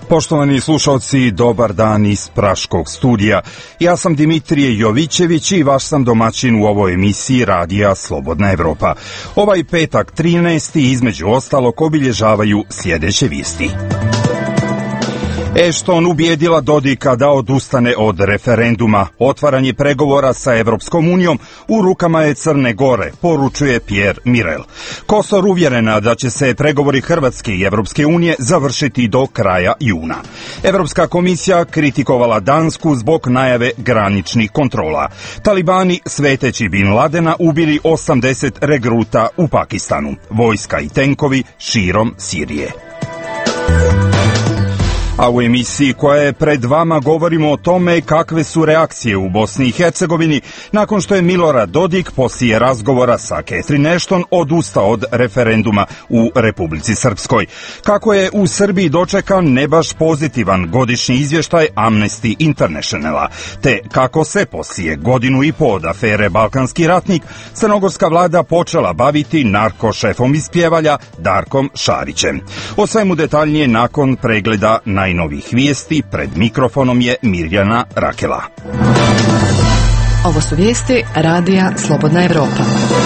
Poštovani slušalci, dobar dan iz Praškog studija. Ja sam Dimitrije Jovićević i vaš sam domaćin u ovoj emisiji Radija Slobodna Evropa. Ovaj petak 13. između ostalog obilježavaju sljedeće vijesti. Ashton ubijedila Dodika da odustane od referenduma. Otvaranje pregovora sa Evropskom unijom u rukama je Crne Gore, poručuje Pierre Mirel. Kosor uvjerena da će se pregovori Hrvatske i Evropske unije završiti do kraja juna. Evropska komisija kritikovala Dansku zbog najave graničnih kontrola. Talibani sveteći Bin Ladena ubili 80 regruta u Pakistanu. Vojska i tenkovi širom Sirije. A u emisiji koja je pred vama govorimo o tome kakve su reakcije u Bosni i Hercegovini nakon što je Milorad Dodik poslije razgovora sa Catherine Ashton odustao od referenduma u Republici Srpskoj. Kako je u Srbiji dočekan ne baš pozitivan godišnji izvještaj Amnesty Internationala, te kako se poslije godinu i po od afere Balkanski ratnik crnogorska vlada počela baviti narkošefom iz Pjevalja Darkom Šarićem. O svemu detaljnije nakon pregleda najnovih vijesti. Pred mikrofonom je Mirjana Rakela. Ovo su vijesti Radija Slobodna Evropa.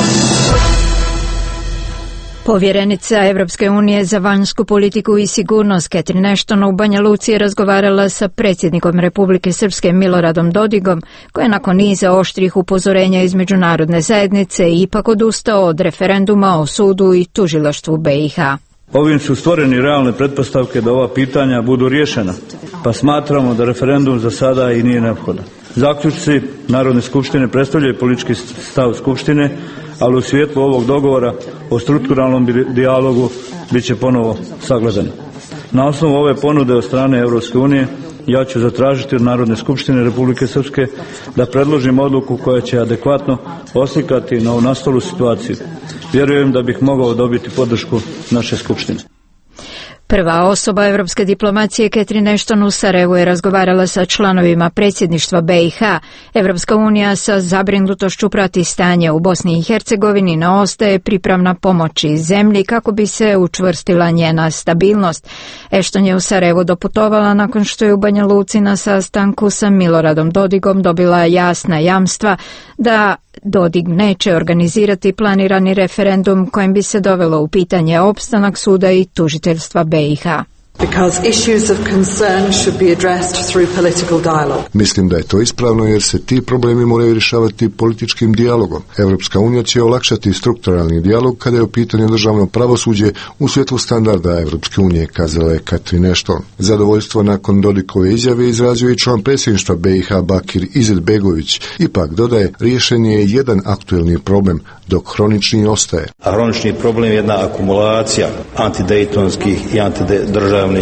Povjerenica Evropske unije za vanjsku politiku i sigurnost Catherine Ashton u Banja Luci je razgovarala sa predsjednikom Republike Srpske Miloradom Dodigom, koji je nakon niza oštrih upozorenja iz međunarodne zajednice ipak odustao od referenduma o sudu i tužilaštvu BiH. Ovim su stvoreni realne pretpostavke da ova pitanja budu riješena, pa smatramo da referendum za sada i nije neophodan. Zaključci Narodne skupštine predstavljaju politički stav Skupštine, ali u svjetlu ovog dogovora o strukturalnom dijalogu bit će ponovo sagledani. Na osnovu ove ponude od strane Europske unije ja ću zatražiti od Narodne skupštine Republike Srpske da predložim odluku koja će adekvatno oslikati novonastalu situaciju. Vjerujem da bih mogao dobiti podršku naše skupštine. Prva osoba evropske diplomacije Catherine Ashton u Sarajevu je razgovarala sa članovima predsjedništva BiH. Evropska unija sa zabrinutošću prati stanje u Bosni i Hercegovini, no ostaje pripravna pomoći zemlji kako bi se učvrstila njena stabilnost. Ashton je u Sarajevu doputovala nakon što je u Banja Luci na sastanku sa Miloradom Dodigom dobila jasna jamstva da Dodig neće organizirati planirani referendum kojim bi se dovelo u pitanje opstanak suda i tužiteljstva BiH. Mislim da je to ispravno jer se ti problemi moraju rješavati političkim dijalogom. Evropska unija će olakšati strukturalni dijalog kada je u pitanju državno pravosuđe u svjetlu standarda Evropske unije, kazala je Catherine Ashton. Zadovoljstvo nakon Dodikove izjave izrazio i član predsjedništva BiH Bakir Izetbegović. Ipak, dodaje, riješen je jedan aktuelni problem, dok hronični ostaje. A hronični problem je jedna akumulacija antidejtonskih i antidržavnih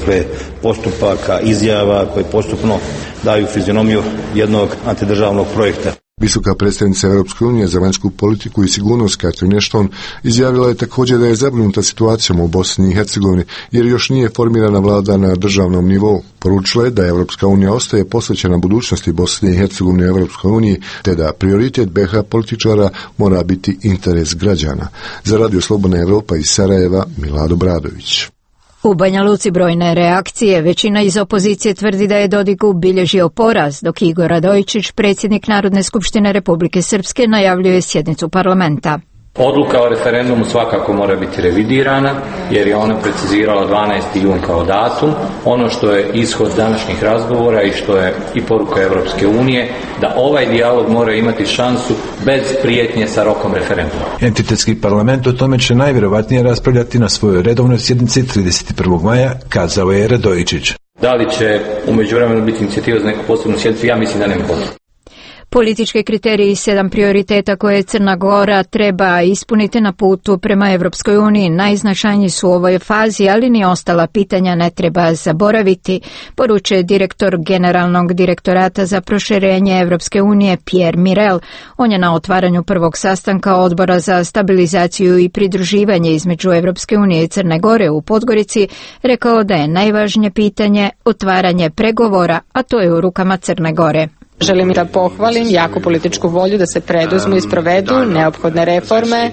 postupaka, izjava koje postupno daju fizionomiju jednog antidržavnog projekta. Visoka predstavnica Europske unije za vanjsku politiku i sigurnost Catherine Ashton izjavila je također da je zabrinuta situacijom u Bosni i Hercegovini jer još nije formirana vlada na državnom nivou. Poručila je da Europska unija ostaje posvećena budućnosti Bosne i Hercegovine u Europskoj uniji te da prioritet BiH političara mora biti interes građana. Za Radio Slobodna Evropa iz Sarajeva, Milado Bradović. U Banja Luci brojne reakcije. Većina iz opozicije tvrdi da je Dodik obilježio poraz, dok Igor Radojičić, predsjednik Narodne skupštine Republike Srpske, najavljuje sjednicu parlamenta. Odluka o referendumu svakako mora biti revidirana jer je ona precizirala 12. jun kao datum. Ono što je ishod današnjih razgovora i što je i poruka Evropske unije da ovaj dijalog mora imati šansu bez prijetnje sa rokom referenduma. Entitetski parlament o tome će najvjerovatnije raspravljati na svojoj redovnoj sjednici 31. maja, kazao je Radojičić. Da li će u međuvremenu biti inicijativa za neku posebnu sjednicu? Ja mislim da nema potrebe. Političke kriterije i 7 prioriteta koje Crna Gora treba ispuniti na putu prema Evropskoj uniji najznačajniji su u ovoj fazi, ali ni ostala pitanja ne treba zaboraviti, poručuje direktor Generalnog direktorata za proširenje Evropske unije Pierre Mirel. On je na otvaranju prvog sastanka Odbora za stabilizaciju i pridruživanje između Evropske unije i Crne Gore u Podgorici rekao da je najvažnije pitanje otvaranje pregovora, a to je u rukama Crne Gore. Želim da pohvalim jaku političku volju da se preduzmu i sprovedu neophodne reforme.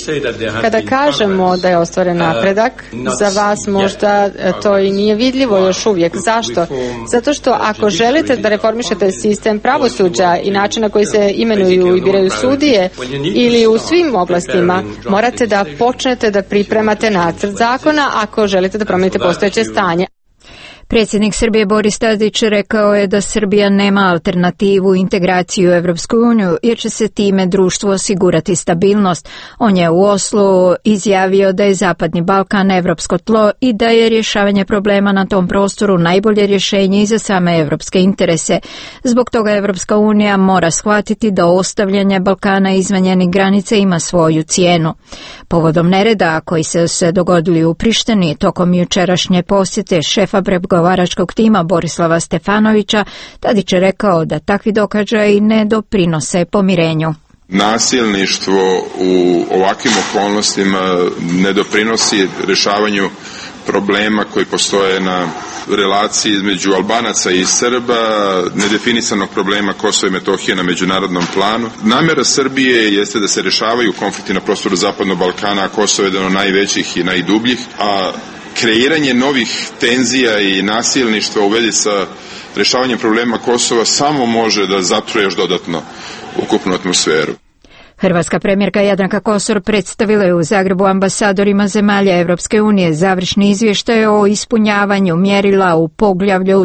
Kada kažemo da je ostvaren napredak, za vas možda to i nije vidljivo još uvijek. Zašto? Zato što ako želite da reformišete sistem pravosuđa i način na koji se imenuju i biraju sudije ili u svim oblastima, morate da počnete da pripremate nacrt zakona ako želite da promijenite postojeće stanje. Predsjednik Srbije Boris Tadić rekao je da Srbija nema alternativu integraciju u Evropsku uniju jer će se time društvu osigurati stabilnost. On je u Oslu izjavio da je Zapadni Balkan evropsko tlo i da je rješavanje problema na tom prostoru najbolje rješenje i za same evropske interese. Zbog toga Evropska unija mora shvatiti da ostavljanje Balkana izvan njenih granica ima svoju cijenu. Povodom nereda koji se dogodili u Prištini tokom jučerašnje posjete šefa pregovaračkog tima Borislava Stefanovića, Tadić je rekao da takvi događaji ne doprinose pomirenju. Nasilništvo u ovakvim okolnostima ne doprinosi rješavanju problema koji postoje na relaciji između Albanaca i Srba, nedefinisanog problema Kosova i Metohije na međunarodnom planu. Namjera Srbije jeste da se rješavaju konflikti na prostoru Zapadnog Balkana, a Kosovo je jedan od najvećih i najdubljih, a kreiranje novih tenzija i nasilništva u vezi sa rješavanjem problema Kosova samo može da zatruje još dodatno ukupnu atmosferu. Hrvatska premijerka Jadranka Kosor predstavila je u Zagrebu ambasadorima zemalja Evropske unije završni izvještaj o ispunjavanju mjerila u poglavlju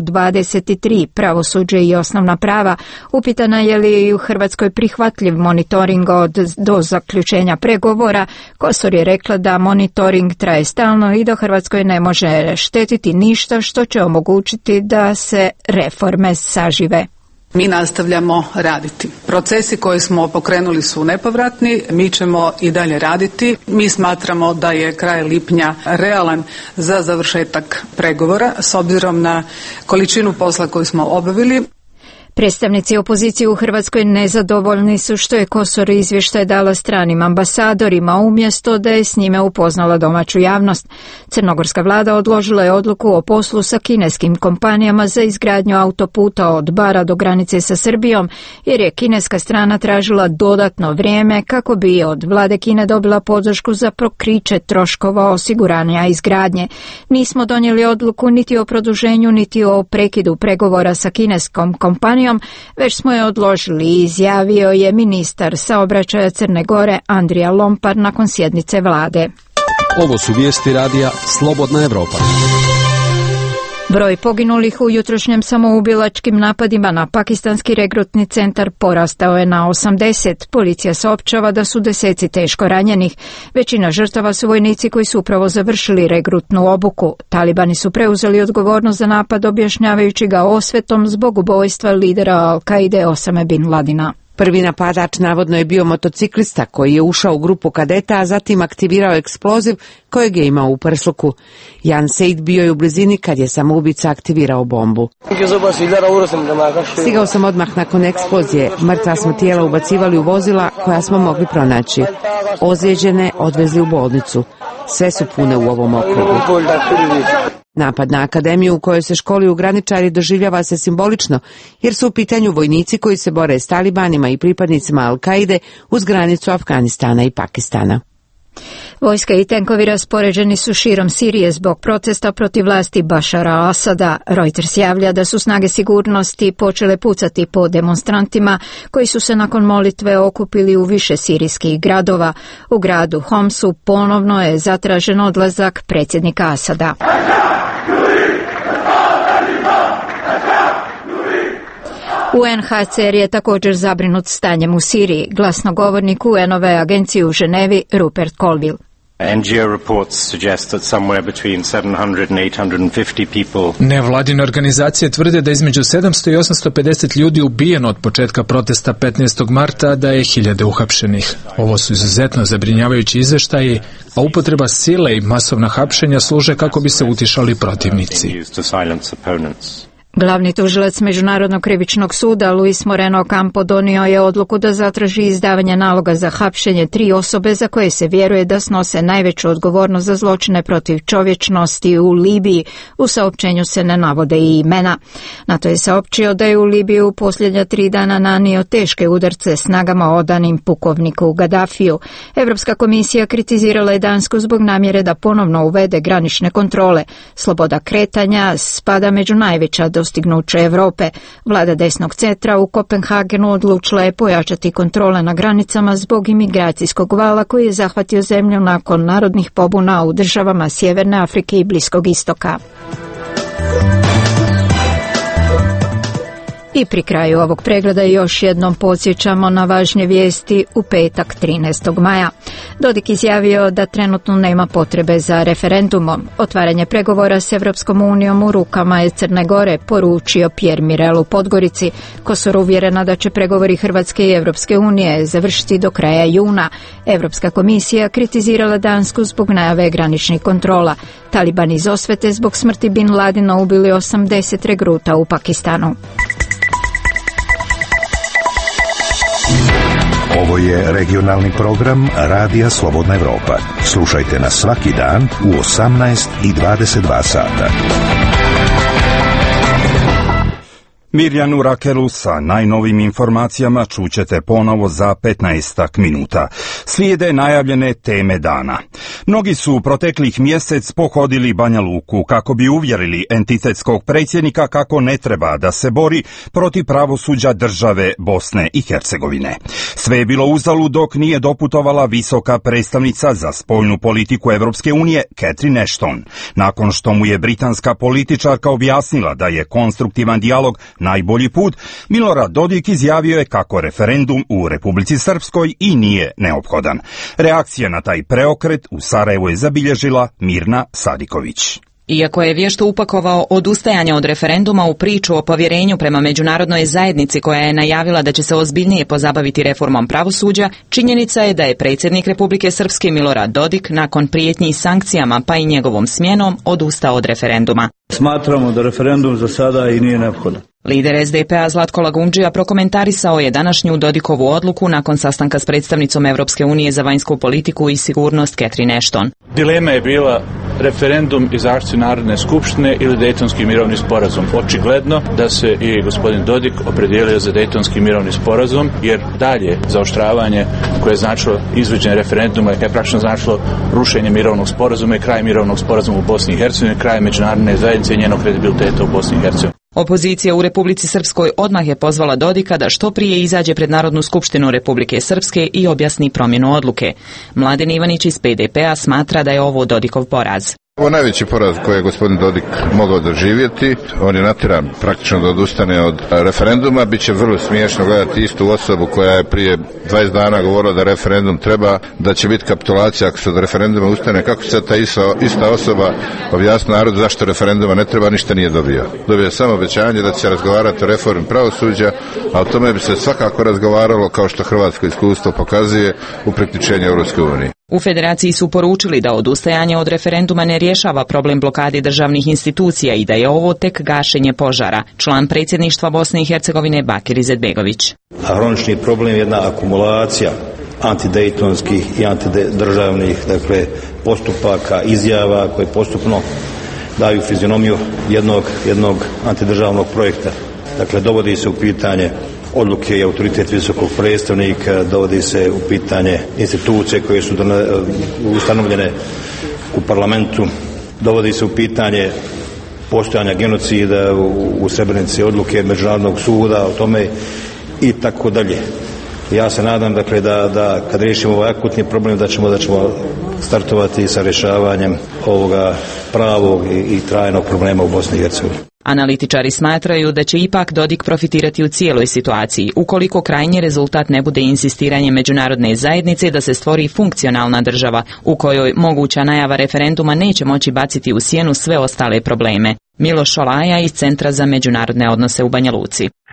23 pravosuđe i osnovna prava. Upitana je li u Hrvatskoj prihvatljiv monitoring do zaključenja pregovora. Kosor je rekla da monitoring traje stalno i da Hrvatskoj ne može štetiti ništa što će omogućiti da se reforme sažive. Mi nastavljamo raditi. Procesi koje smo pokrenuli su nepovratni, mi ćemo i dalje raditi. Mi smatramo da je kraj lipnja realan za završetak pregovora s obzirom na količinu posla koju smo obavili. Predstavnici opozicije u Hrvatskoj nezadovoljni su što je Kosor izvještaj dala stranim ambasadorima umjesto da je s njime upoznala domaću javnost. Crnogorska vlada odložila je odluku o poslu sa kineskim kompanijama za izgradnju autoputa od Bara do granice sa Srbijom jer je kineska strana tražila dodatno vrijeme kako bi od vlade Kine dobila podršku za pokriće troškova osiguranja izgradnje. Nismo donijeli odluku niti o produženju niti o prekidu pregovora sa kineskom kompanijom, već smo je odložili, izjavio je ministar saobraćaja Crne Gore Andrija Lompar nakon sjednice vlade. Ovo su vijesti radija Slobodna Evropa. Broj poginulih u jutrošnjem samoubilačkim napadima na pakistanski regrutni centar porastao je na 80. Policija saopćava da su deseci teško ranjenih. Većina žrtava su vojnici koji su upravo završili regrutnu obuku. Talibani su preuzeli odgovornost za napad objašnjavajući ga osvetom zbog ubojstva lidera Al-Kaide Osame bin Ladina. Prvi napadač navodno je bio motociklista koji je ušao u grupu kadeta, a zatim aktivirao eksploziv kojeg je imao u prsluku. Jan Seid bio je u blizini kad je samoubica aktivirao bombu. Stigao sam odmah nakon eksplozije. Mrtva smo tijela ubacivali u vozila koja smo mogli pronaći. Ozlijeđene odvezli u bolnicu. Sve su pune u ovom okrugu. Napad na akademiju u kojoj se školuju graničari doživljava se simbolično, jer su u pitanju vojnici koji se bore s talibanima i pripadnicima Al-Kaide uz granicu Afganistana i Pakistana. Vojska i tenkovi raspoređeni su širom Sirije zbog protesta protiv vlasti Bašara Asada. Reuters javlja da su snage sigurnosti počele pucati po demonstrantima koji su se nakon molitve okupili u više sirijskih gradova. U gradu Homsu ponovno je zatražen odlazak predsjednika Asada. UNHCR je također zabrinut stanjem u Siriji. Glasnogovornik UN-ove agencije u Ženevi Rupert Colville. NGO reports suggest that somewhere between 700 and 850 people. Nevladine organizacije tvrde da između 700 i 850 ljudi ubijeno od početka protesta 15. marta, da je hiljade uhapšenih. Ovo su izuzetno zabrinjavajući izvještaji, a upotreba sile i masovna hapšenja služe kako bi se utišali protivnici. Glavni tužilac Međunarodnog krivičnog suda Luis Moreno Ocampo donio je odluku da zatraži izdavanje naloga za hapšenje 3 osobe za koje se vjeruje da snose najveću odgovornost za zločine protiv čovječnosti u Libiji. U saopćenju se ne navode i imena. NATO je saopćio da je u Libiju u posljednja 3 dana nanio teške udarce snagama odanim pukovniku Gaddafiju. Europska komisija kritizirala je Dansku zbog namjere da ponovno uvede granične kontrole. Sloboda kretanja spada među najveća dostignuće Europe. Vlada desnog centra u Kopenhagenu odlučila je pojačati kontrole na granicama zbog imigracijskog vala koji je zahvatio zemlju nakon narodnih pobuna u državama Sjeverne Afrike i Bliskog istoka. I pri kraju ovog pregleda još jednom podsjećamo na važnje vijesti u petak 13. maja. Dodik izjavio da trenutno nema potrebe za referendumom. Otvaranje pregovora s Evropskom unijom u rukama je Crne Gore, poručio Pierre Mirel u Podgorici. Kosor uvjerena da će pregovori Hrvatske i Evropske unije završiti do kraja juna. Evropska komisija kritizirala Dansku zbog najave graničnih kontrola. Taliban iz osvete zbog smrti Bin Ladina ubili 80 regruta u Pakistanu. Ovo je regionalni program Radija Slobodna Evropa. Slušajte nas svaki dan u 18 i 22 sata. Mirjanu Rakelu sa najnovim informacijama čućete ponovo za 15 minuta. Slijede najavljene teme dana. Mnogi su proteklih mjesec pohodili Banja Luku kako bi uvjerili entitetskog predsjednika kako ne treba da se bori protiv pravosuđa države Bosne i Hercegovine. Sve je bilo uzalud dok nije doputovala visoka predstavnica za spoljnu politiku Evropske unije Catherine Ashton. Nakon što mu je britanska političarka objasnila da je konstruktivan dijalog najbolji put, Milorad Dodik izjavio je kako referendum u Republici Srpskoj i nije neophodan. Reakcija na taj preokret u Sarajevu je zabilježila Mirna Sadiković. Iako je vješto upakovao odustajanje od referenduma u priču o povjerenju prema međunarodnoj zajednici koja je najavila da će se ozbiljnije pozabaviti reformom pravosuđa, činjenica je da je predsjednik Republike Srpske Milorad Dodik nakon prijetnji sankcijama pa i njegovom smjenom odustao od referenduma. Smatramo da referendum za sada i nije neophodan. Lider SDP-a Zlatko Lagundžija prokomentarisao je današnju Dodikovu odluku nakon sastanka s predstavnicom Evropske unije za vanjsku politiku i sigurnost Catherine Ashton. Dilema je bila referendum izaći Narodne skupštine ili Dejtonski mirovni sporazum. Očigledno da se i gospodin Dodik opredijelio za Dejtonski mirovni sporazum, jer dalje zaoštravanje koje je značilo izvođenje referenduma je praktično značilo rušenje mirovnog sporazuma i kraj mirovnog sporazuma u Bosni i Hercegovini, kraj međunarodne zajednice i njenog kredibiliteta u Bosni i Hercegovini. Opozicija u Republici Srpskoj odmah je pozvala Dodika da što prije izađe pred Narodnu skupštinu Republike Srpske i objasni promjenu odluke. Mladen Ivanić iz PDP-a smatra da je ovo Dodikov poraz. Ovo je najveći poraz koji je gospodin Dodik mogao doživjeti. On je natjeran praktično da odustane od referenduma. Biće vrlo smiješno gledati istu osobu koja je prije 20 dana govorila da referendum treba, da će biti kapitulacija ako se od referenduma ustane. Kako će ta ista osoba objasniti narodu zašto referenduma ne treba, ništa nije dobio. Dobio je samo obećanje da će se razgovarati o reformi pravosuđa, a o tome bi se svakako razgovaralo, kao što hrvatsko iskustvo pokazuje, u priključenju Europskoj uniji. U Federaciji su poručili da odustajanje od referenduma ne rješava problem blokade državnih institucija i da je ovo tek gašenje požara. Član predsjedništva Bosne i Hercegovine Bakir Izetbegović. Hronični problem je jedna akumulacija antidejtonskih i antidržavnih postupaka, izjava koje postupno daju fizionomiju jednog antidržavnog projekta. Dovodi se u pitanje odluke i autoritet visokog predstavnika, dovodi se u pitanje institucije koje su ustanovljene u parlamentu, dovodi se u pitanje postojanja genocida u Srebrenici, odluke Međunarodnog suda o tome i tako dalje. Ja se nadam da kad riješimo ovaj akutni problem da ćemo startovati sa rješavanjem ovoga pravog i trajnog problema u Bosni i Hercegovini. Analitičari smatraju da će ipak Dodik profitirati u cijeloj situaciji, ukoliko krajnji rezultat ne bude insistiranje međunarodne zajednice da se stvori funkcionalna država, u kojoj moguća najava referenduma neće moći baciti u sjenu sve ostale probleme. Miloš Šolaja iz Centra za međunarodne odnose u Banja Luci.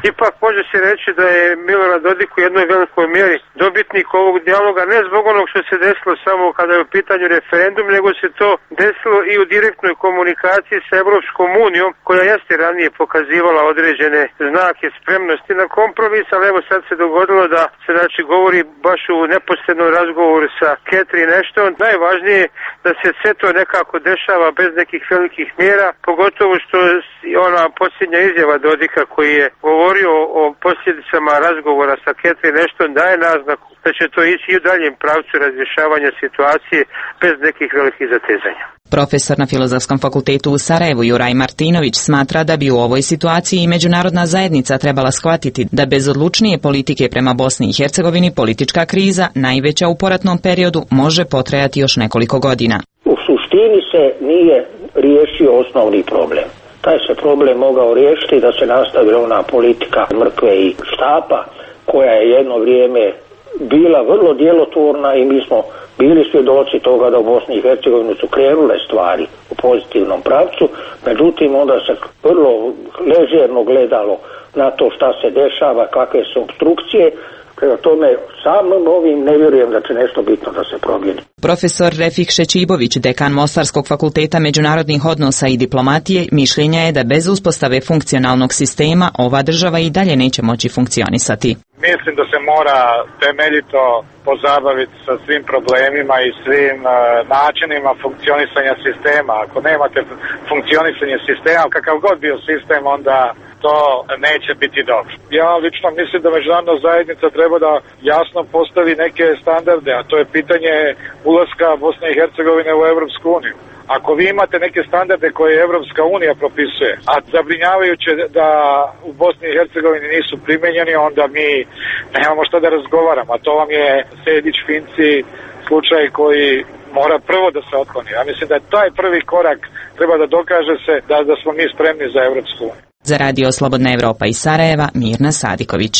Ipak može se reći da je Milorad Dodik u jednoj velikoj mjeri dobitnik ovog dijaloga, ne zbog onog što se desilo samo kada je u pitanju referendum, nego se to desilo i u direktnoj komunikaciji sa Evropskom unijom, koja jeste ranije pokazivala određene znake spremnosti na kompromis, ali evo sad se dogodilo da se govori baš u neposrednom razgovoru sa Catherine Ashton. Najvažnije je da se sve to nekako dešava bez nekih velikih mjera, pogotovo što ona posljednja izjava Dodika koji je govorio o posljedicama razgovora sa Catherine Ashton daje naznaku da će to ići i u daljem pravcu razrješavanja situacije bez nekih velikih zatezanja. Profesor na Filozofskom fakultetu u Sarajevu Juraj Martinović smatra da bi u ovoj situaciji i međunarodna zajednica trebala shvatiti da bez odlučnije politike prema Bosni i Hercegovini politička kriza, najveća u poratnom periodu, može potrajati još nekoliko godina. U suštini se nije riješio osnovni problem. Taj se problem mogao riješiti da se nastavila ona politika mrkve i štapa koja je jedno vrijeme bila vrlo djelotvorna i mi smo bili svjedoci toga da u Bosni i Hercegovini su krenule stvari u pozitivnom pravcu, međutim onda se vrlo ležerno gledalo na to šta se dešava, kakve su opstrukcije. Prema tome, samim ovim ne vjerujem da će nešto bitno da se promijeni. Profesor Refik Šećibović, dekan Mostarskog fakulteta međunarodnih odnosa i diplomatije, mišljenja je da bez uspostave funkcionalnog sistema ova država i dalje neće moći funkcionisati. Mislim da se mora temeljito pozabaviti sa svim problemima i svim načinima funkcionisanja sistema. Ako nemate funkcionisanje sistema, kakav god bio sistem, onda to neće biti dobro. Ja lično mislim da međunarodna zajednica treba da jasno postavi neke standarde, a to je pitanje ulaska Bosne i Hercegovine u Evropsku uniju. Ako vi imate neke standarde koje Evropska unija propisuje, a zabrinjavajuće da u Bosni i Hercegovini nisu primenjeni, onda mi nemamo što da razgovaramo, a to vam je Sejdić-Finci slučaj koji mora prvo da se otkloni. Ja mislim da je taj prvi korak treba da dokaže se da smo mi spremni za Evropsku uniju. Za Radio Slobodna Evropa iz Sarajeva, Mirna Sadiković.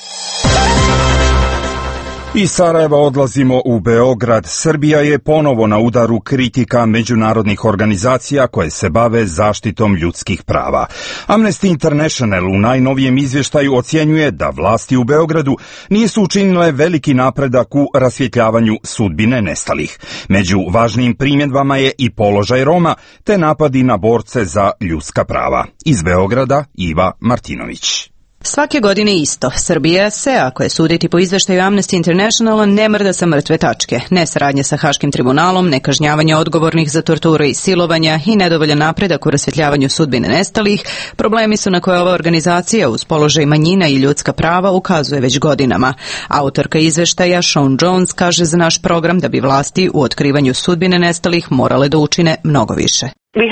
Iz Sarajeva odlazimo u Beograd. Srbija je ponovo na udaru kritika međunarodnih organizacija koje se bave zaštitom ljudskih prava. Amnesty International u najnovijem izvještaju ocjenjuje da vlasti u Beogradu nisu učinile veliki napredak u rasvjetljavanju sudbine nestalih. Među važnijim primjedbama je i položaj Roma te napadi na borce za ljudska prava. Iz Beograda Iva Martinović. Svake godine isto. Srbija se, ako je suditi po izveštaju Amnesty Internationala, ne mrda sa mrtve tačke. Nesaradnje sa Haškim tribunalom, nekažnjavanje odgovornih za torture i silovanja i nedovoljan napredak u rasvjetljavanju sudbine nestalih, problemi su na koje ova organizacija uz položaj manjina i ljudska prava ukazuje već godinama. Autorka izveštaja Sean Jones kaže za naš program da bi vlasti u otkrivanju sudbine nestalih morale da učine mnogo više.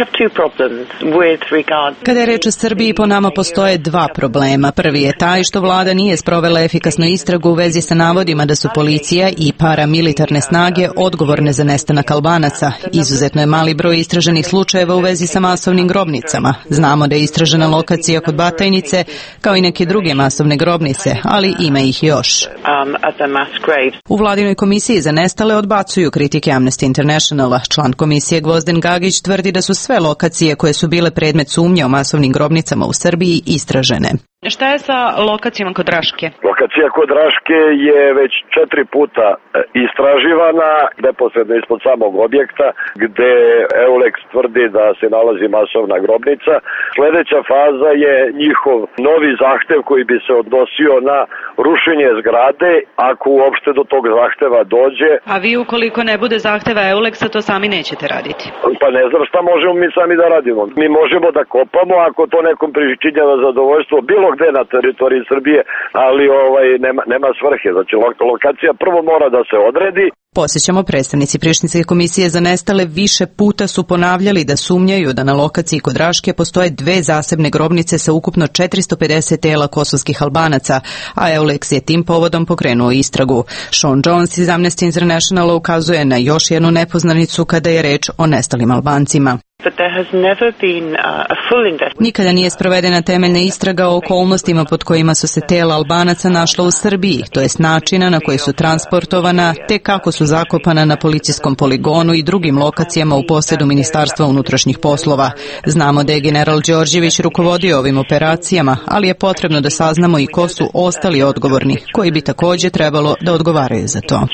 Kada je reč o Srbiji, po nama postoje dva problema. Prvi je taj što vlada nije sprovela efikasnu istragu u vezi sa navodima da su policija i paramilitarne snage odgovorne za nestanak Albanaca. Izuzetno je mali broj istraženih slučajeva u vezi sa masovnim grobnicama. Znamo da je istražena lokacija kod Batajnice, kao i neke druge masovne grobnice, ali ima ih još. U vladinoj komisiji za nestale odbacuju kritike Amnesty Internationala. Član komisije Gvozden Gagić tvrdi da su sve lokacije koje su bile predmet sumnje o masovnim grobnicama u Srbiji istražene. Šta je sa lokacijama kod Raške? Lokacija kod Raške je već 4 puta istraživana, neposredno ispod samog objekta, gde Eulex tvrdi da se nalazi masovna grobnica. Sljedeća faza je njihov novi zahtev koji bi se odnosio na rušenje zgrade, ako uopšte do tog zahteva dođe. A vi ukoliko ne bude zahteva Eulexa, to sami nećete raditi? Pa ne znam šta možemo mi sami da radimo. Mi možemo da kopamo ako to nekom pričinjava zadovoljstvo bilo gde na teritoriji Srbije, ali nema svrhe. Znači lokacija prvo mora da se odredi. Posjećamo, predstavnici Prištinske komisije za nestale više puta su ponavljali da sumnjaju da na lokaciji kod Raške postoje 2 zasebne grobnice sa ukupno 450 tela kosovskih Albanaca, a Eulex je tim povodom pokrenuo istragu. Sean Jones iz Amnesty Internationala ukazuje na još jednu nepoznanicu kada je reč o nestalim Albancima. Nikada nije sprovedena temeljna istraga o okolnostima pod kojima su se tela Albanaca našla u Srbiji, to jest načina na koji su transportovana, te kako su zakopana na policijskom poligonu i drugim lokacijama u posjedu Ministarstva unutrašnjih poslova. Znamo da je general Đorđević rukovodio ovim operacijama, ali je potrebno da saznamo i ko su ostali odgovorni, koji bi također trebalo da odgovaraju za to.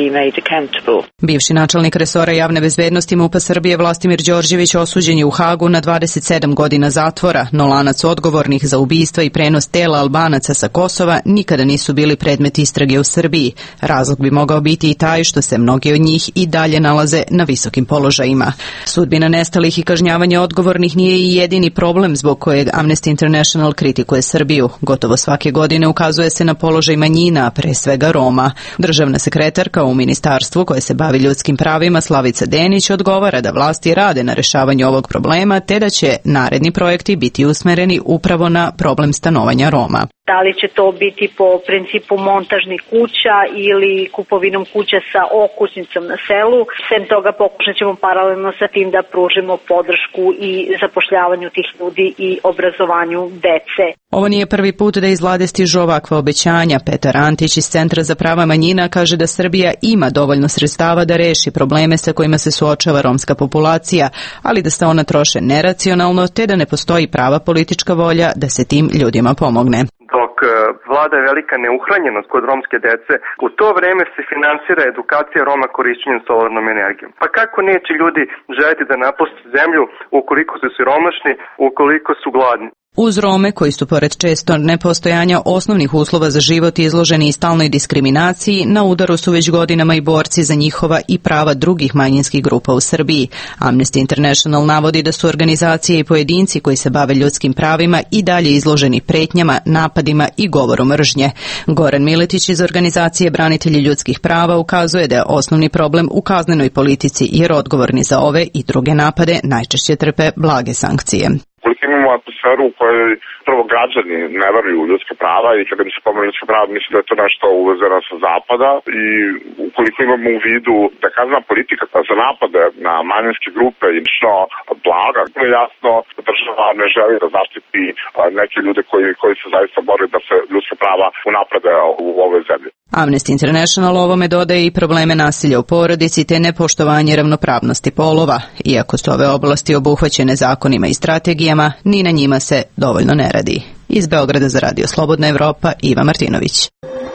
Bivši načelnik resora javne bezbednosti MUP-a Srbije Vlastimir Đorđević osuđen je u Hagu na 27 godina zatvora, no lanac odgovornih za ubistva i prenos tela Albanaca sa Kosova nikada nisu bili predmet istrage u Srbiji. Razlog bi mogao biti i taj što se mnogi od njih i dalje nalaze na visokim položajima. Sudbina nestalih i kažnjavanje odgovornih nije i jedini problem zbog kojeg Amnesty International kritikuje Srbiju. Gotovo svake godine ukazuje se na položaj manjina, pre svega Roma. Državna sekretarka u ministarstvu koje se bavi ljudskim pravima Slavica Denić odgovara da vlasti rade na rešavanju ovog problema, te da će naredni projekti biti usmereni upravo na problem stanovanja Roma. Da li će to biti po principu montažnih kuća ili kupovinom kuća sa okućnicom na selu. Sem toga pokušat ćemo paralelno sa tim da pružimo podršku i zapošljavanju tih ljudi i obrazovanju dece. Ovo nije prvi put da iz vlade stižu ovakva obećanja. Petar Antić iz Centra za prava manjina kaže da Srbija ima dovoljno sredstava da reši probleme sa kojima se suočava romska populacija, ali da se ona troše neracionalno te da ne postoji prava politička volja da se tim ljudima pomogne. Dok vlada je velika neuhranjenost kod romske dece, u to vreme se finansira edukacija Roma korišćenjem solarnom energijom. Pa kako neće ljudi želiti da napuste zemlju ukoliko su siromašni, ukoliko su gladni? Uz Rome, koji su pored često nepostojanja osnovnih uslova za život izloženi i stalnoj diskriminaciji, na udaru su već godinama i borci za njihova i prava drugih manjinskih grupa u Srbiji. Amnesty International navodi da su organizacije i pojedinci koji se bave ljudskim pravima i dalje izloženi pretnjama, napadima i govoru mržnje. Goran Miletić iz organizacije Branitelji ljudskih prava ukazuje da je osnovni problem u kaznenoj politici, jer odgovorni za ove i druge napade najčešće trpe blage sankcije. Imamo atmosferu u kojoj prvo građani ne veruju u ljudska prava i kada mi se pomenu ljudska prava mislim da je to nešto uvezeno sa zapada i ukoliko imamo u vidu da kaznena politika za napade na manjinske grupe je što blaga, to je jasno da država ne želi da zaštiti neke ljude koji se zaista bore da se ljudska prava unaprede u ovoj zemlji. Amnesty International ovome dodaje i probleme nasilja u porodici te nepoštovanje ravnopravnosti polova. Iako su ove oblasti obuhvaćene zakonima i strategijama, ni na njima se dovoljno ne radi. Iz Beograda za Radio Slobodna Evropa, Iva Martinović.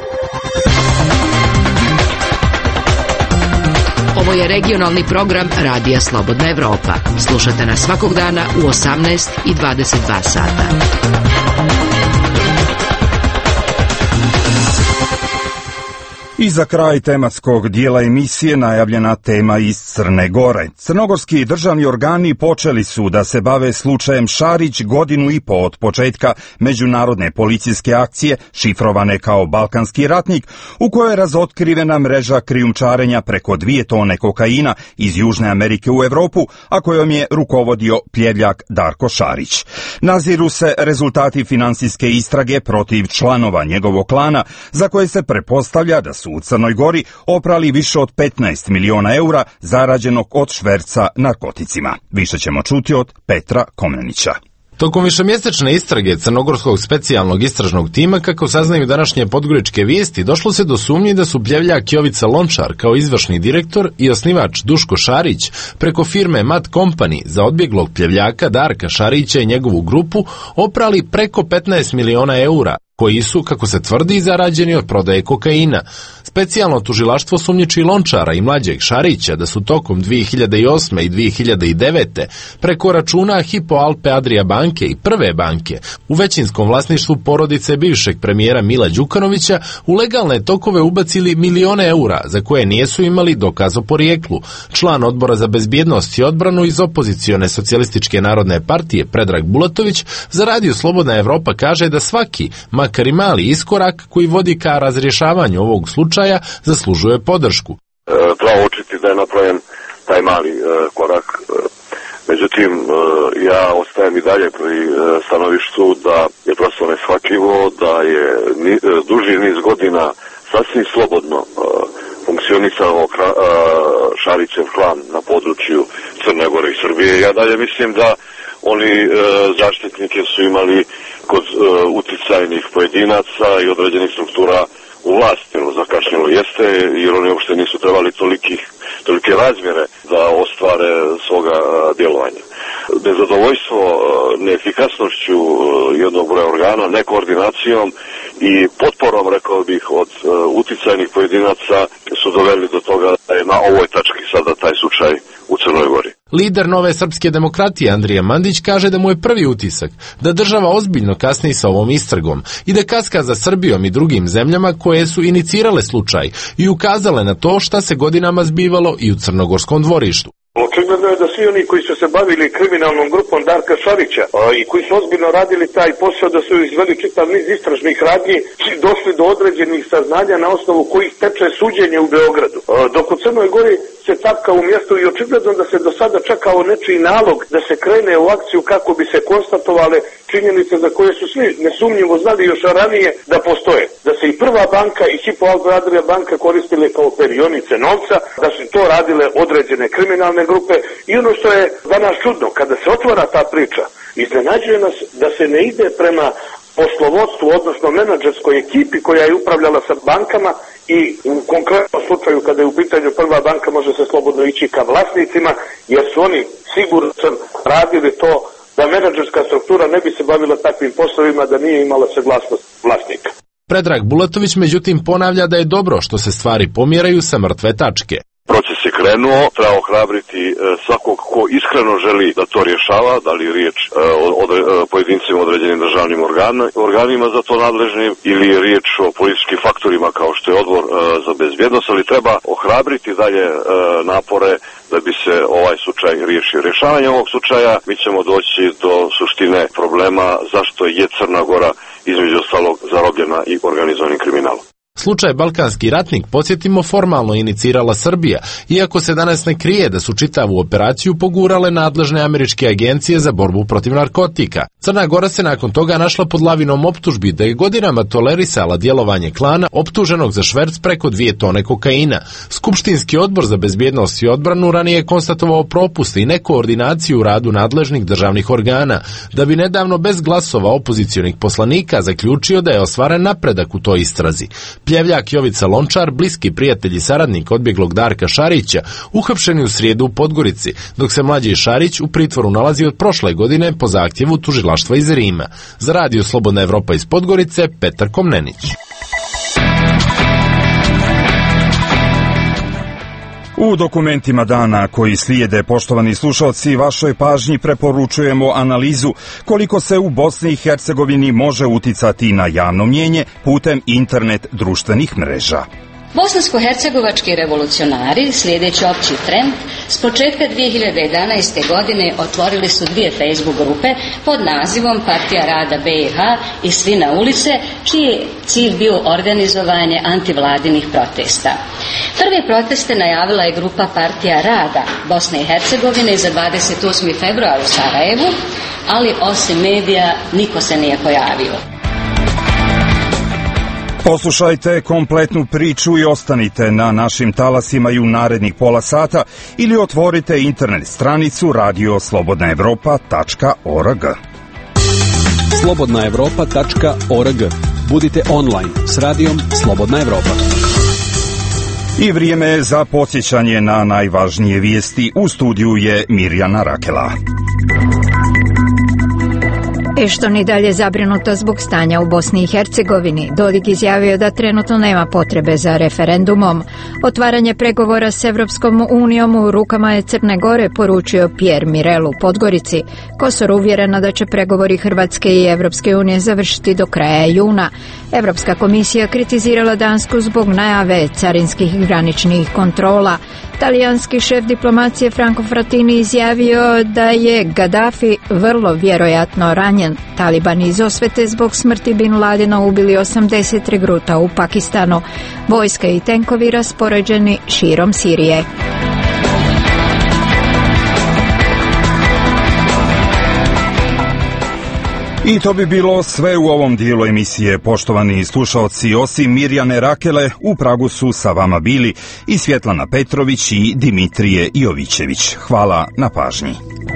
Ovo je regionalni program Radija Slobodna Evropa. Slušate nas svakog dana u 18 i 22 sata. I za kraj tematskog dijela emisije najavljena tema iz Crne Gore. Crnogorski državni organi počeli su da se bave slučajem Šarić godinu i po od početka međunarodne policijske akcije, šifrovane kao Balkanski ratnik, u kojoj je razotkrivena mreža krijumčarenja preko 2 tone kokaina iz Južne Amerike u Evropu, a kojom je rukovodio pljevljak Darko Šarić. Naziru se rezultati finansijske istrage protiv članova njegovog klana, za koje se pretpostavlja da su u Crnoj Gori oprali više od 15 miliona eura zarađenog od šverca narkoticima. Više ćemo čuti od Petra Komnenića. Tokom višemjesečne istrage Crnogorskog specijalnog istražnog tima, kako saznaju današnje podgoričke vijesti, došlo se do sumnji da su pljevljak Jovica Lončar kao izvršni direktor i osnivač Duško Šarić preko firme Mat Company za odbjeglog pljevljaka Darka Šarića i njegovu grupu oprali preko 15 miliona eura, koji su, kako se tvrdi, zarađeni od prodaje kokaina. Specijalno tužilaštvo sumnjiči Lončara i mlađeg Šarića da su tokom 2008. i 2009. preko računa Hypo Alpe Adria banke i Prve banke u većinskom vlasništvu porodice bivšeg premijera Mila Đukanovića u legalne tokove ubacili milione eura za koje nisu imali dokaz o porijeklu. Član odbora za bezbjednost i odbranu iz opozicione socijalističke narodne partije Predrag Bulatović za Radio Slobodna Evropa kaže da svaki, makar i mali iskorak koji vodi ka razrješavanju ovog slučaja zaslužuje podršku. Treba učiti da je napravljen taj mali korak. Međutim, ja ostajem i dalje pri stanovištu da je prosto neshvatljivo da je duži niz godina sasvim slobodno funkcionisao Šarićev klan na području Crne Gore i Srbije. Ja dalje mislim da oni zaštitnike su imali kod uticajnih pojedinaca i određenih struktura u vlasti. Zakašnjelo jeste, jer oni uopšte nisu trebali tolike razmjere da ostvare svoga djelovanja. Nezadovoljstvo neefikasnošću jednog broja organa, nekoordinacijom i potporom, rekao bih, od uticajnih pojedinaca su doveli do toga da je na ovoj tački sada taj slučaj u Crnoj Gori. Lider Nove srpske demokratije Andrija Mandić kaže da mu je prvi utisak da država ozbiljno kasni sa ovom istragom i da kaska za Srbijom i drugim zemljama koje su inicirale slučaj i ukazale na to šta se godinama zbivalo i u crnogorskom dvorištu. Očigledno je da svi oni koji su se bavili kriminalnom grupom Darka Šarića i koji su ozbiljno radili taj posao, da su izveli čitav niz istražnih radnji, došli do određenih saznanja na osnovu kojih teče suđenje u Beogradu. Dok u Crnoj Gori se tapka u mjestu i očigledno da se do sada čekao nečiji nalog da se krene u akciju kako bi se konstatovale činjenice za koje su svi nesumnjivo znali još ranije da postoje. Da se i Prva banka i Hypo Alpe Adria banka koristile kao perionice novca, da su to radile određene kriminalne grupe i ono što je danas čudno, kada se otvara ta priča, iznenađuje nas da se ne ide prema poslovodstvu, odnosno menadžerskoj ekipi koja je upravljala sa bankama i u konkretnom slučaju kada je u pitanju Prva banka može se slobodno ići ka vlasnicima, jer su oni sigurno radili to da menadžerska struktura ne bi se bavila takvim poslovima da nije imala saglasnost vlasnika. Predrag Bulatović međutim ponavlja da je dobro što se stvari pomjeraju sa mrtve tačke. Proces je krenuo, treba ohrabriti svakog ko iskreno želi da to rješava, da li je riječ o pojedincima određenim državnim organima za to nadležnim ili je riječ o političkim faktorima kao što je odbor za bezbjednost, ali treba ohrabriti dalje napore da bi se ovaj slučaj riješio. Rješavanje ovog slučaja mi ćemo doći do suštine problema zašto je Crna Gora između ostalog zarobljena i organizovanim kriminalom. Slučaj Balkanski ratnik, podsjetimo, formalno inicirala Srbija, iako se danas ne krije da su čitavu operaciju pogurale nadležne američke agencije za borbu protiv narkotika. Crna Gora se nakon toga našla pod lavinom optužbi da je godinama tolerisala djelovanje klana optuženog za šverc preko 2 tone kokaina. Skupštinski odbor za bezbjednost i odbranu ranije je konstatovao propuste i nekoordinaciju u radu nadležnih državnih organa, da bi nedavno bez glasova opozicionih poslanika zaključio da je ostvaren napredak u toj istrazi. Pljevljak Jovica Lončar, bliski prijatelj i saradnik odbjeglog Darka Šarića, uhapšen je u srijedu u Podgorici, dok se mlađi Šarić u pritvoru nalazi od prošle godine po zahtjevu tužilaštva iz Rima. Za Radio Slobodna Evropa iz Podgorice, Petar Komnenić. U dokumentima dana koji slijede, poštovani slušalci, vašoj pažnji preporučujemo analizu koliko se u Bosni i Hercegovini može uticati na javno mnijenje putem internet društvenih mreža. Bosansko-hercegovački revolucionari, slijedeći opći trend, s početka 2011. godine otvorili su 2 Facebook grupe pod nazivom Partija rada BiH i Svi na ulice, čiji je cilj bio organizovanje antivladinih protesta. Prve proteste najavila je grupa Partija rada Bosne i Hercegovine za 28. februar u Sarajevu, ali osim medija niko se nije pojavio. Poslušajte kompletnu priču i ostanite na našim talasima i u narednih pola sata ili otvorite internet stranicu radioslobodnaevropa.org. slobodnaevropa.org. Budite online s radijom Slobodna Evropa. I vrijeme je za podsjećanje na najvažnije vijesti. U studiju je Mirjana Rakela. Ešton i dalje zabrinuta zbog stanja u Bosni i Hercegovini. Dodik izjavio da trenutno nema potrebe za referendumom. Otvaranje pregovora s Evropskom unijom u rukama je Crne Gore, poručio Pierre Mirel u Podgorici. Kosor uvjerena da će pregovori Hrvatske i Evropske unije završiti do kraja juna. Evropska komisija kritizirala Dansku zbog najave carinskih i graničnih kontrola. Talijanski šef diplomacije Franco Frattini izjavio da je Gaddafi vrlo vjerojatno ranjen. Talibani iz osvete zbog smrti Bin Ladena ubili 80 regruta u Pakistanu. Vojska i tenkovi raspoređeni širom Sirije. I to bi bilo sve u ovom dijelu emisije, poštovani slušaoci. Osim Mirjane Rakele, u Pragu su sa vama bili i Svjetlana Petrović i Dimitrije Jovićević. Hvala na pažnji.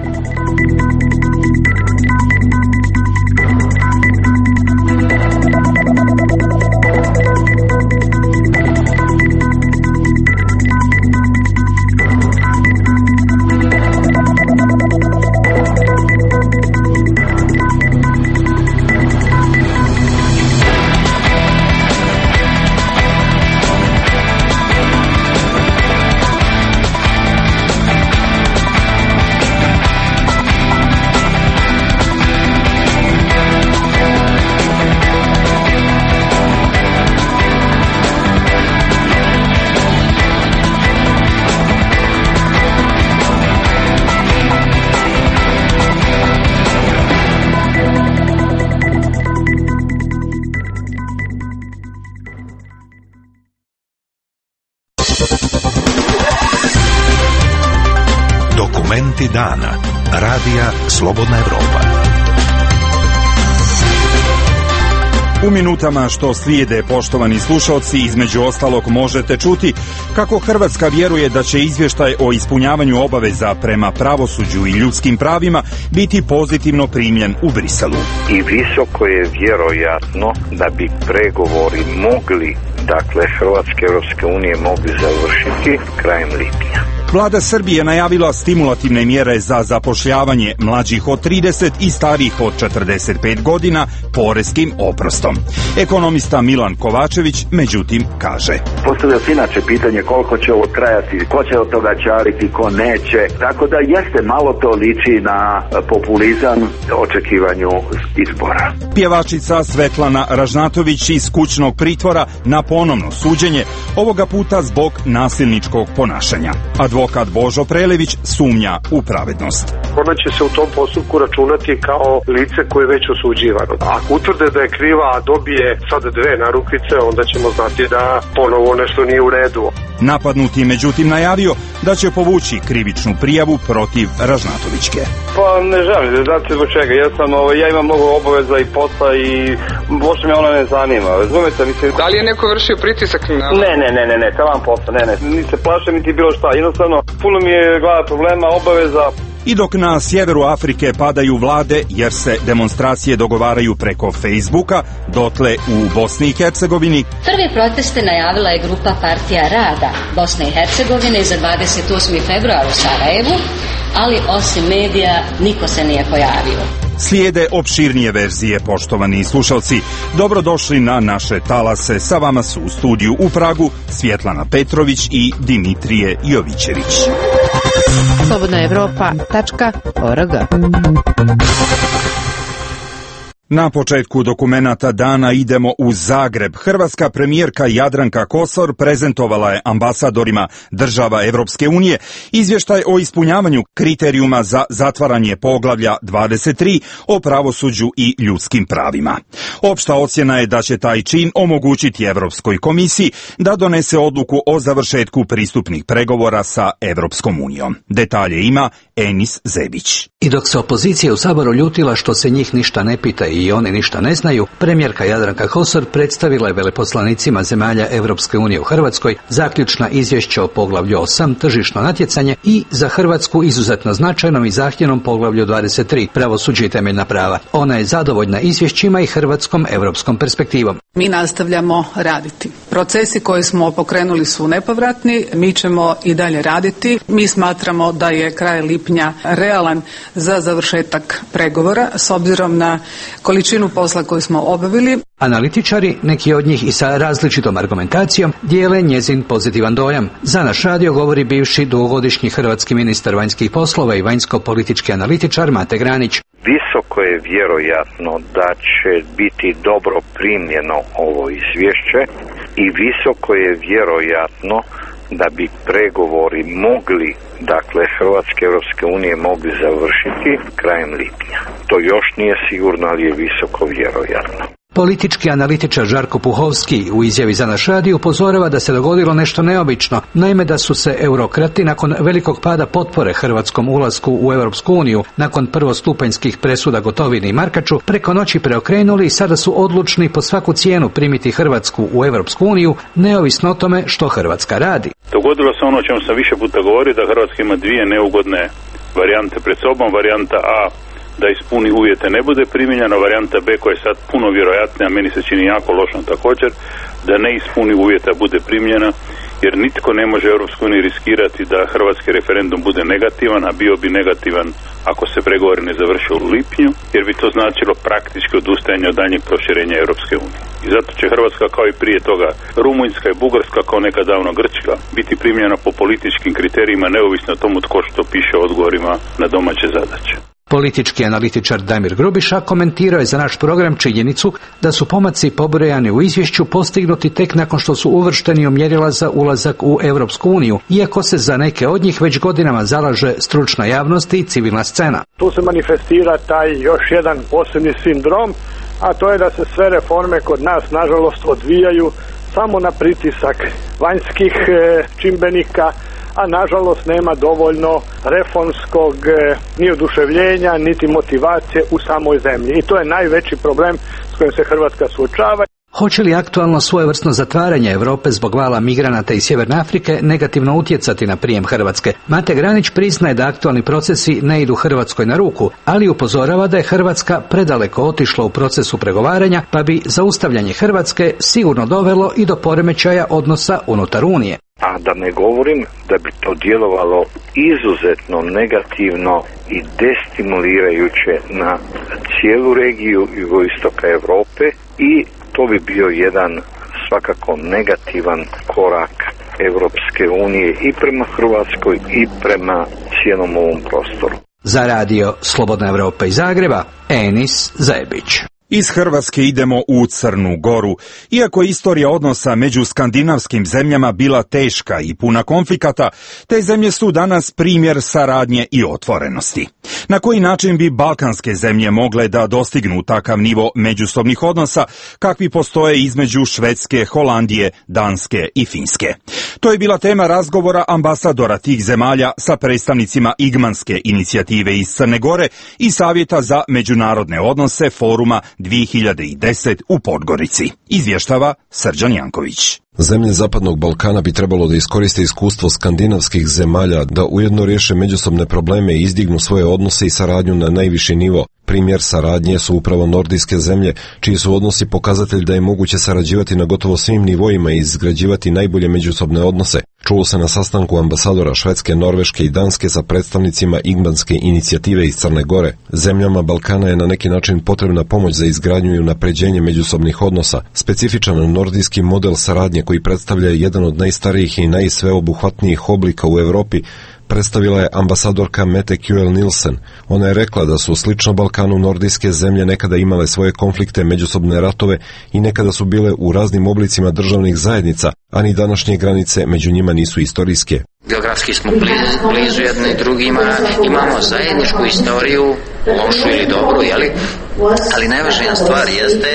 Dokumenti dana. Radija Slobodna Evropa. U minutama što slijede, poštovani slušalci, između ostalog možete čuti kako Hrvatska vjeruje da će izvještaj o ispunjavanju obaveza prema pravosuđu i ljudskim pravima biti pozitivno primljen u Briselu. I visoko je vjerojatno da bi pregovori mogli, dakle Hrvatske i Europske unije mogli završiti krajem lipnja. Vlada Srbije najavila stimulativne mjere za zapošljavanje mlađih od 30 i starijih od 45 godina poreskim oprostom. Ekonomista Milan Kovačević međutim kaže: Postavlja se inače pitanje koliko će ovo trajati, ko će od toga čariti, ko neće. Tako da jeste, malo to liči na populizam očekivanju izbora. Pjevačica Svetlana Ražnatović iz kućnog pritvora na ponovno suđenje, ovoga puta zbog nasilničkog ponašanja. Advokat Božo Prelević sumnja u pravednost. Ona će se u tom postupku računati kao lice koje je već osuđivano. Ako utvrde da je kriva, a dobije sad 2 narukvice, onda ćemo znati da ponovo nešto nije u redu. Napadnuti međutim najavio da će povući krivičnu prijavu protiv Ražnatovićke. Pa ne želim, znate zbog čega, ja imam mnogo obaveza i posla i uopšte me ona ne zanima, razumete? Mislim, da li je neko vršio pritisak na... Ne, tavan posla, ni se plašem niti bilo šta, jednostavno puno mi je glava problema, obaveza. I dok na sjeveru Afrike padaju vlade jer se demonstracije dogovaraju preko Facebooka, dotle u Bosni i Hercegovini prvi proteste najavila je grupa Partija Rada Bosne i Hercegovine za 28. februar u Sarajevu, ali osim medija niko se nije pojavio. Slijede opširnije verzije, poštovani slušalci. Dobrodošli na naše talase. Sa vama su u studiju u Pragu Svjetlana Petrović i Dimitrije Jovićević. slobodnaevropa.org. Na početku dokumenata dana idemo u Zagreb. Hrvatska premijerka Jadranka Kosor prezentovala je ambasadorima država Evropske unije izvještaj o ispunjavanju kriterijuma za zatvaranje poglavlja 23 o pravosuđu i ljudskim pravima. Opšta ocjena je da će taj čin omogućiti Evropskoj komisiji da donese odluku o završetku pristupnih pregovora sa Evropskom unijom. Detalje ima Enis Zebić. I dok se opozicija u Saboru ljutila što se njih ništa ne pita i oni ništa ne znaju, premijerka Jadranka Kosor predstavila je veleposlanicima zemalja Evropske unije u Hrvatskoj zaključna izvješća o poglavlju 8 tržišno natjecanje i za Hrvatsku izuzetno značajnom i zahtjevnom poglavlju 23 pravosuđe i temeljna prava. Ona je zadovoljna izvješćima i hrvatskom europskom perspektivom. Mi nastavljamo raditi. Procesi koje smo pokrenuli su nepovratni, mi ćemo i dalje raditi. Mi smatramo da je kraj lipnja realan za završetak pregovora s obzirom na količinu posla koju smo obavili. Analitičari, neki od njih i sa različitom argumentacijom, dijele njezin pozitivan dojam. Za naš radio govori bivši dugogodišnji hrvatski ministar vanjskih poslova i vanjsko-politički analitičar Mate Granić. Visoko je vjerojatno da će biti dobro primljeno ovo izvješće i visoko je vjerojatno da bi pregovori mogli, dakle Hrvatske i Europske unije mogli završiti krajem lipnja. To još nije sigurno, ali je visoko vjerojatno. Politički analitičar Žarko Puhovski u izjavi za naš radio upozorava da se dogodilo nešto neobično, naime da su se eurokrati nakon velikog pada potpore hrvatskom ulasku u Europsku uniju, nakon prvostupanjskih presuda Gotovini i Markaču, preko noći preokrenuli i sada su odlučni po svaku cijenu primiti Hrvatsku u Europsku uniju, neovisno o tome što Hrvatska radi. Dogodilo se ono o čemu sam više puta govorio, da Hrvatska ima dvije neugodne varijante pred sobom. Varijanta A, da ispuni uvjete ne bude primijenjena, varijanta B koja je sad puno vjerojatnija, meni se čini jako lošom također, da ne ispuni uvjeta bude primljena, jer nitko ne može Europskoj uniji riskirati da hrvatski referendum bude negativan, a bio bi negativan ako se pregovori ne završe u lipnju, jer bi to značilo praktički odustajanje od daljnjeg proširenja Europske unije. I zato će Hrvatska, kao i prije toga Rumunjska i Bugarska, kao nekad davno Grčka, biti primljena po političkim kriterijima, neovisno o tomu tko što piše u odgovorima na domaće zadaće. Politički analitičar Damir Grubiša komentirao je za naš program činjenicu da su pomaci pobrojani u izvješću postignuti tek nakon što su uvršteni u mjerila za ulazak u Europsku uniju, iako se za neke od njih već godinama zalaže stručna javnost i civilna scena. Tu se manifestira taj još jedan posebni sindrom, a to je da se sve reforme kod nas nažalost odvijaju samo na pritisak vanjskih čimbenika, a nažalost nema dovoljno reformskog ni oduševljenja, niti motivacije u samoj zemlji. I to je najveći problem s kojim se Hrvatska suočava. Hoće li aktualno svojevrsno zatvaranje Europe zbog vala migranata iz Sjeverne Afrike negativno utjecati na prijem Hrvatske? Mate Granić priznaje da aktualni procesi ne idu Hrvatskoj na ruku, ali upozorava da je Hrvatska predaleko otišla u procesu pregovaranja, pa bi zaustavljanje Hrvatske sigurno dovelo i do poremećaja odnosa unutar Unije. A da ne govorim da bi to djelovalo izuzetno negativno i destimulirajuće na cijelu regiju jugoistoka Europe i to bi bio jedan svakako negativan korak Europske unije i prema Hrvatskoj i prema cijelom ovom prostoru. Za radio Slobodna Evropa iz Zagreba, Enis Zajebić. Iz Hrvatske idemo u Crnu Goru. Iako je istorija odnosa među skandinavskim zemljama bila teška i puna konflikata, te zemlje su danas primjer saradnje i otvorenosti. Na koji način bi balkanske zemlje mogle da dostignu takav nivo međusobnih odnosa kakvi postoje između Švedske, Holandije, Danske i Finske? To je bila tema razgovora ambasadora tih zemalja sa predstavnicima Igmanske inicijative iz Crne Gore i Savjeta za međunarodne odnose foruma 2010 u Podgorici. Izvještava Srđan Janković. Zemlje Zapadnog Balkana bi trebalo da iskoriste iskustvo skandinavskih zemalja, da ujedno riješe međusobne probleme i izdignu svoje odnose i saradnju na najviši nivo. Primjer saradnje su upravo nordijske zemlje, čiji su odnosi pokazatelj da je moguće sarađivati na gotovo svim nivoima i izgrađivati najbolje međusobne odnose. Čulo se na sastanku ambasadora Švedske, Norveške i Danske sa predstavnicima Igmanske inicijative iz Crne Gore. Zemljama Balkana je na neki način potrebna pomoć za izgradnju i unapređenje međusobnih odnosa. Specifičan nordijski model saradnje koji predstavlja jedan od najstarijih i najsveobuhvatnijih oblika u Europi predstavila je ambasadorka Mette Kjell Nielsen. Ona je rekla da su slično Balkanu nordijske zemlje nekada imale svoje konflikte, međusobne ratove i nekada su bile u raznim oblicima državnih zajednica, a ni današnje granice među njima nisu istorijske. Geografski smo blizu jedni drugima, imamo zajedničku istoriju, lošu ili dobru, ali najvažnija stvar jeste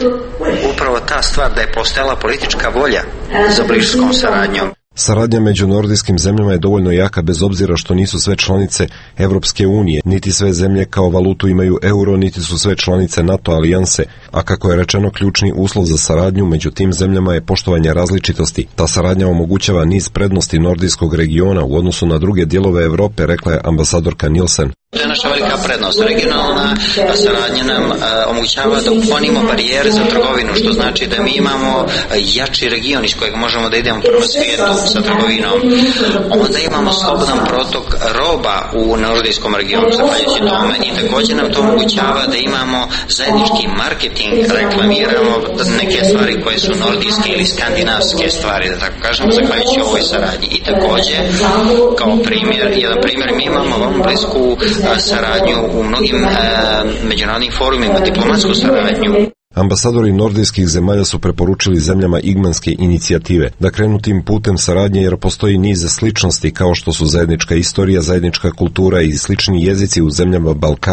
upravo ta stvar da je postojala politička volja za bližskom saradnjom. Saradnja među nordijskim zemljama je dovoljno jaka bez obzira što nisu sve članice Evropske unije, niti sve zemlje kao valutu imaju euro, niti su sve članice NATO alijanse, a kako je rečeno ključni uslov za saradnju među tim zemljama je poštovanje različitosti. Ta saradnja omogućava niz prednosti nordijskog regiona u odnosu na druge dijelove Europe, rekla je ambasadorka Nielsen. To je naša velika prednost. Regionalna saradnja nam omogućava da uklonimo barijere za trgovinu, što znači da mi imamo jači region iz kojeg možemo da idemo prema svijetu sa trgovinom. Onda imamo slobodan protok roba u nordijskom regionu, zahvaljujući tome, i također nam to omogućava da imamo zajednički marketing, reklamiramo neke stvari koje su nordijske ili skandinavske stvari, da tako kažemo, zahvaljujući ovoj saradnji. I također, kao jedan primjer, mi imamo veoma blisku saradnju u mnogim međunarodnim forumima, diplomatsku saradnju. Ambasadori nordijskih zemalja su preporučili zemljama Igmanske inicijative da krenu tim putem saradnje jer postoji niz sličnosti kao što su zajednička istorija, zajednička kultura i slični jezici u zemljama Balkana.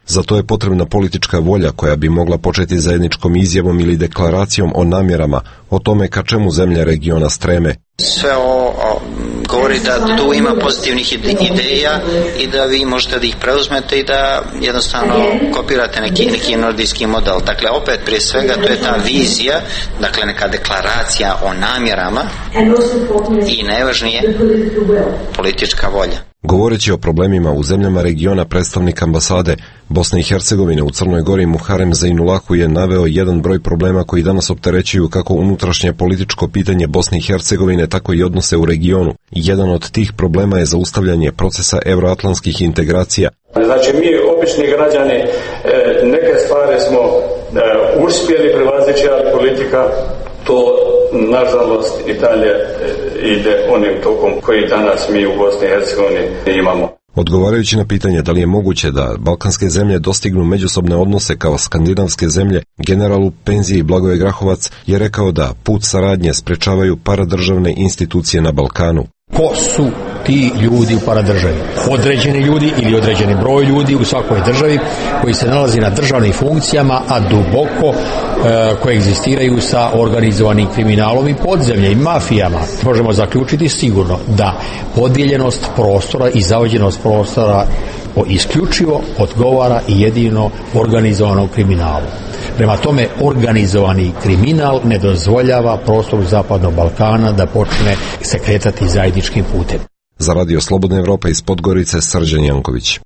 Za to je potrebna politička volja koja bi mogla početi zajedničkom izjavom ili deklaracijom o namjerama, o tome ka čemu zemlje regiona streme. Sve ovo govori da tu ima pozitivnih ideja i da vi možete da ih preuzmete i da jednostavno kopirate neki nordijski model. Dakle, opet prije svega to je ta vizija, dakle neka deklaracija o namjerama i najvažnije politička volja. Govoreći o problemima u zemljama regiona, predstavnik ambasade Bosne i Hercegovine u Crnoj Gori Muharrem Zainulahu je naveo jedan broj problema koji danas opterećuju kako unutrašnje političko pitanje Bosne i Hercegovine, tako i odnose u regionu. Jedan od tih problema je zaustavljanje procesa euroatlantskih integracija. Znači, mi obični građani neke stvari smo uspjeli prevazići, ali politika to nažalost i dalje ide onim tokom koji danas mi u Bosni i Hercegovini imamo. Odgovarajući na pitanje da li je moguće da balkanske zemlje dostignu međusobne odnose kao skandinavske zemlje, general u penziji Blagoje Grahovac je rekao da put saradnje sprečavaju paradržavne institucije na Balkanu. Ko su ti ljudi u paradržavi? Određeni ljudi ili određeni broj ljudi u svakoj državi koji se nalazi na državnim funkcijama, a duboko koegzistiraju sa organizovanim kriminalom i podzemljem i mafijama. Možemo zaključiti sigurno da podijeljenost prostora i zavođenost prostora isključivo odgovara i jedino organizovanom kriminalu. Prema tome, organizovani kriminal ne dozvoljava prostoru Zapadnog Balkana da počne se kretati zajedničkim putem. Za Radio Slobodna Evropa iz Podgorice, Srđan Janković.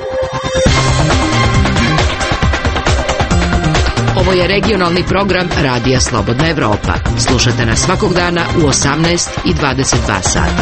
Ovo je regionalni program Radija Slobodna Evropa. Slušajte nas svakog dana u 18 i 22 sata.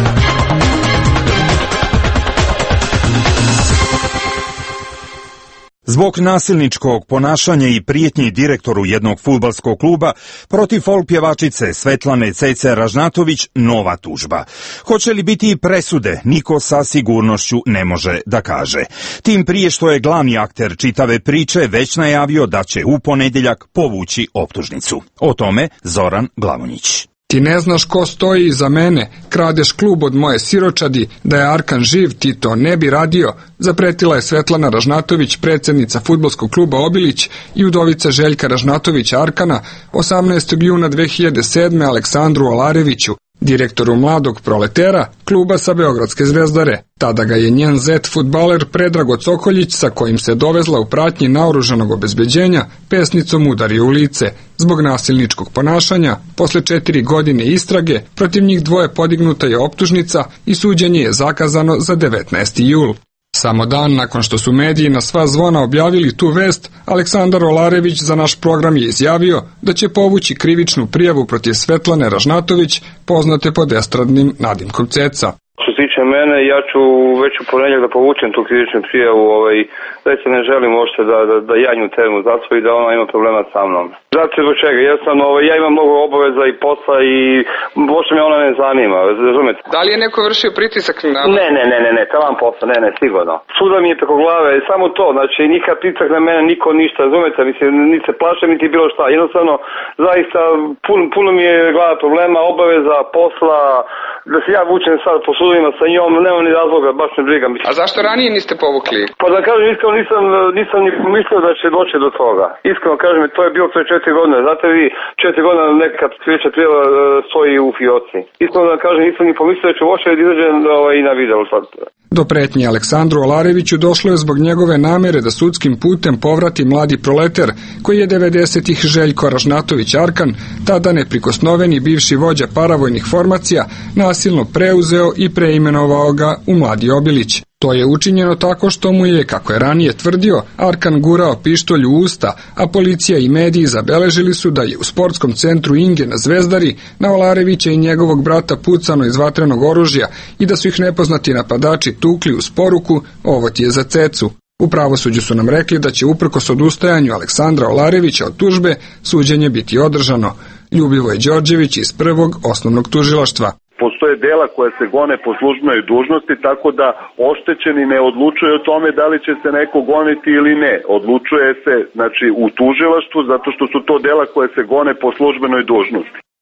Zbog nasilničkog ponašanja i prijetnji direktoru jednog fudbalskog kluba protiv folk pjevačice Svetlane Cece Ražnatović nova tužba. Hoće li biti i presude, niko sa sigurnošću ne može da kaže. Tim prije što je glavni akter čitave priče već najavio da će u ponedjeljak povući optužnicu. O tome Zoran Glavonjić. Ti ne znaš ko stoji iza mene, kradeš klub od moje siročadi, da je Arkan živ ti to ne bi radio, zapretila je Svetlana Ražnatović, predsjednica fudbalskog kluba Obilić i udovica Željka Ražnatovića Arkana, 18. juna 2007. Aleksandru Olareviću, direktoru Mladog proletera, kluba sa Beogradske Zvezdare. Tada ga je njen zet fudbaler Predrago Cokoljić, sa kojim se dovezla u pratnji naoružanog obezbeđenja, pesnicom udario u lice. Zbog nasilničkog ponašanja, posle 4 godine istrage, protiv njih dvoje podignuta je optužnica i suđenje je zakazano za 19. jul. Samo dan nakon što su mediji na sva zvona objavili tu vest, Aleksandar Olarević za naš program je izjavio da će povući krivičnu prijavu protiv Svetlane Ražnatović, poznate pod estradnim nadimkom Ceca. Što se tiče mene, ja ću već u ponedjeljak da povučem tu krivičnu prijavu, da se ne želim uopšte da ja nju termu zatvori i da ona ima problema sa mnom. Zato zbog čega, ja imam mnogo obaveza i posla i uopšte me ona ne zanima, razumete? Da li je neko vršio pritisak na... Ne, tavan posla, ne, sigurno. Suda mi je preko glave, samo to, znači nikad pritisak na mene, niko ništa, razumete, mislim, niti se plašem, niti bilo šta, jednostavno, zaista, puno mi je glava problema, obaveza, posla, da se ja vučem sad po sudovima sa njom, nema ni razloga, baš me briga. A zašto ranije niste povukli? Pa da kažem, iskreno nisam ni pomislio da će doći do toga. Iskreno kažem, to je bilo pre 4 godine. Znate vi, 4 godine neka krivična prijava stoji u fioci. Iskreno da kažem, nisam ni pomislio da će uopšte izađem i na video sad. Do pretnje Aleksandru Olareviću došlo je zbog njegove namjere da sudskim putem povrati Mladi proleter, koji je 90-ih Željko Ražnatović Arkan, tada neprikosnoveni bivši vođa paravojnih formacija, nasilno preuzeo i preimenovao ga u Mladi Obilić. To je učinjeno tako što mu je, kako je ranije tvrdio, Arkan gurao pištolj u usta, a policija i mediji zabeležili su da je u sportskom centru Inge na Zvezdari na Olarevića i njegovog brata pucano iz vatrenog oružja i da su ih nepoznati napadači tukli uz poruku "Ovo ti je za cecu". U pravosuđu su nam rekli da će uprkos odustajanju Aleksandra Olarevića od tužbe suđenje biti održano. Ljubivoj Đorđević iz Prvog osnovnog tužilaštva. Postoje dela koje se gone po službenoj dužnosti, tako da oštećeni ne odlučuje o tome da li će se neko goniti ili ne. Odlučuje se, znači, u tužilaštvu, zato što su to dela koje se gone po službenoj dužnosti.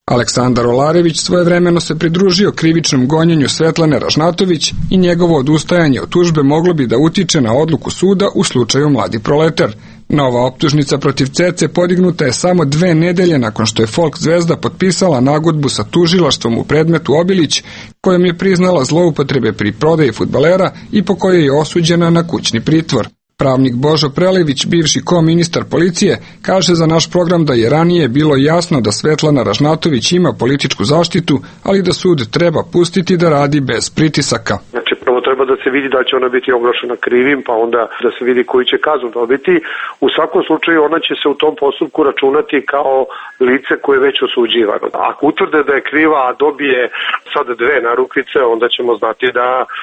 Aleksandar Olarević svojevremeno se pridružio krivičnom gonjenju Svetlane Ražnatović i njegovo odustajanje od tužbe moglo bi da utiče na odluku suda u slučaju Mladi proletar. Nova optužnica protiv Cece podignuta je samo 2 nedelje nakon što je Folk zvezda potpisala nagodbu sa tužilaštvom u predmetu Obilić, kojom je priznala zloupotrebe pri prodaji fudbalera i po kojoj je osuđena na kućni pritvor. Pravnik Božo Prelević, bivši ko-ministar policije, kaže za naš program da je ranije bilo jasno da Svetlana Ražnatović ima političku zaštitu, ali da sud treba pustiti da radi bez pritisaka. Znači, prvo treba da se vidi da će ona biti oglašena krivim, pa onda da se vidi koji će kaznu dobiti. U svakom slučaju ona će se u tom postupku računati kao lice koje je već osuđivano. Ako utvrde da je kriva, a dobije sad 2 narukvice, onda ćemo znati da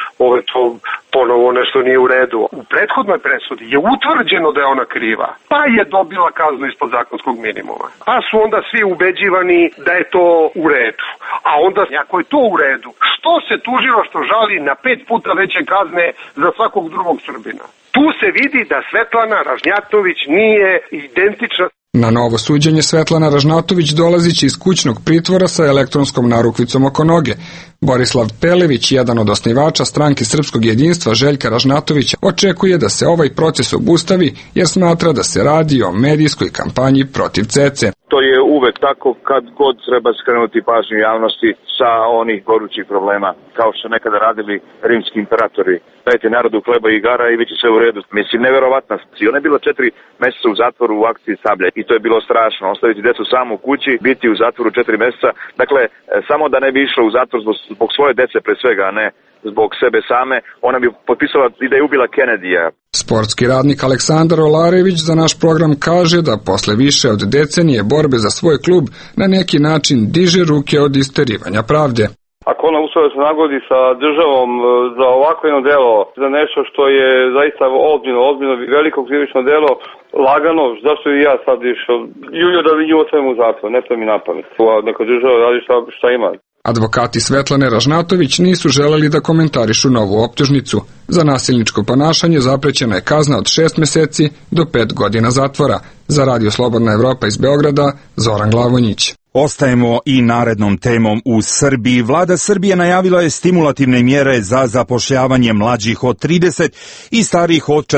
to ponovo nešto nije u redu. U prethodnoj presudi je utvrđeno da je ona kriva, pa je dobila kaznu ispod zakonskog minimuma. Pa su onda svi ubeđivani da je to u redu. A onda, ako je to u redu, što se tužilaštvo žali na 5 puta veće kazne za svakog drugog Srbina? Tu se vidi da Svetlana Ražnjatović nije identična. Na novo suđenje Svetlana Ražnatović dolazići iz kućnog pritvora sa elektronskom narukvicom oko noge. Borislav Pelević, jedan od osnivača stranke Srpskog jedinstva Željka Ražnatovića, očekuje da se ovaj proces obustavi jer smatra da se radi o medijskoj kampanji protiv Cece. To je uvek tako kad god treba skrenuti pažnju javnosti sa onih gorućih problema, kao što nekada radili rimski imperatori. Dajte narodu hleba i igara i bit će sve u redu. Mislim, neverovatna. Ona je bila 4 meseca u zatvoru u akciji Sablja i to je bilo strašno. Ostaviti decu samo u kući, biti u zatvoru 4 meseca. Dakle, samo da ne bi išla u zatvor zbog svoje dece pre svega, a ne zbog sebe same, ona bi potpisala i da je ubila Kennedyja. Sportski radnik Aleksandar Olarević za naš program kaže da posle više od decenije borbe za svoj klub na neki način diže ruke od isterivanja pravde. Ako ona uspela da se nagodi sa državom za ovako jedno delo, za nešto što je zaista ozbiljno veliko krivično delo, lagano, zašto i ja sad išao, Julio da nju ostavim u zatvor, ne to mi na pamet. Neka država radi šta ima. Advokati Svetlane Ražnatović nisu želeli da komentarišu novu optužnicu. Za nasilničko ponašanje zaprećena je kazna od 6 meseci do 5 godina zatvora. Za Radio Slobodna Evropa iz Beograda, Zoran Glavonjić. Ostajemo i narednom temom u Srbiji. Vlada Srbije najavila je stimulativne mjere za zapošljavanje mlađih od 30 i starijih od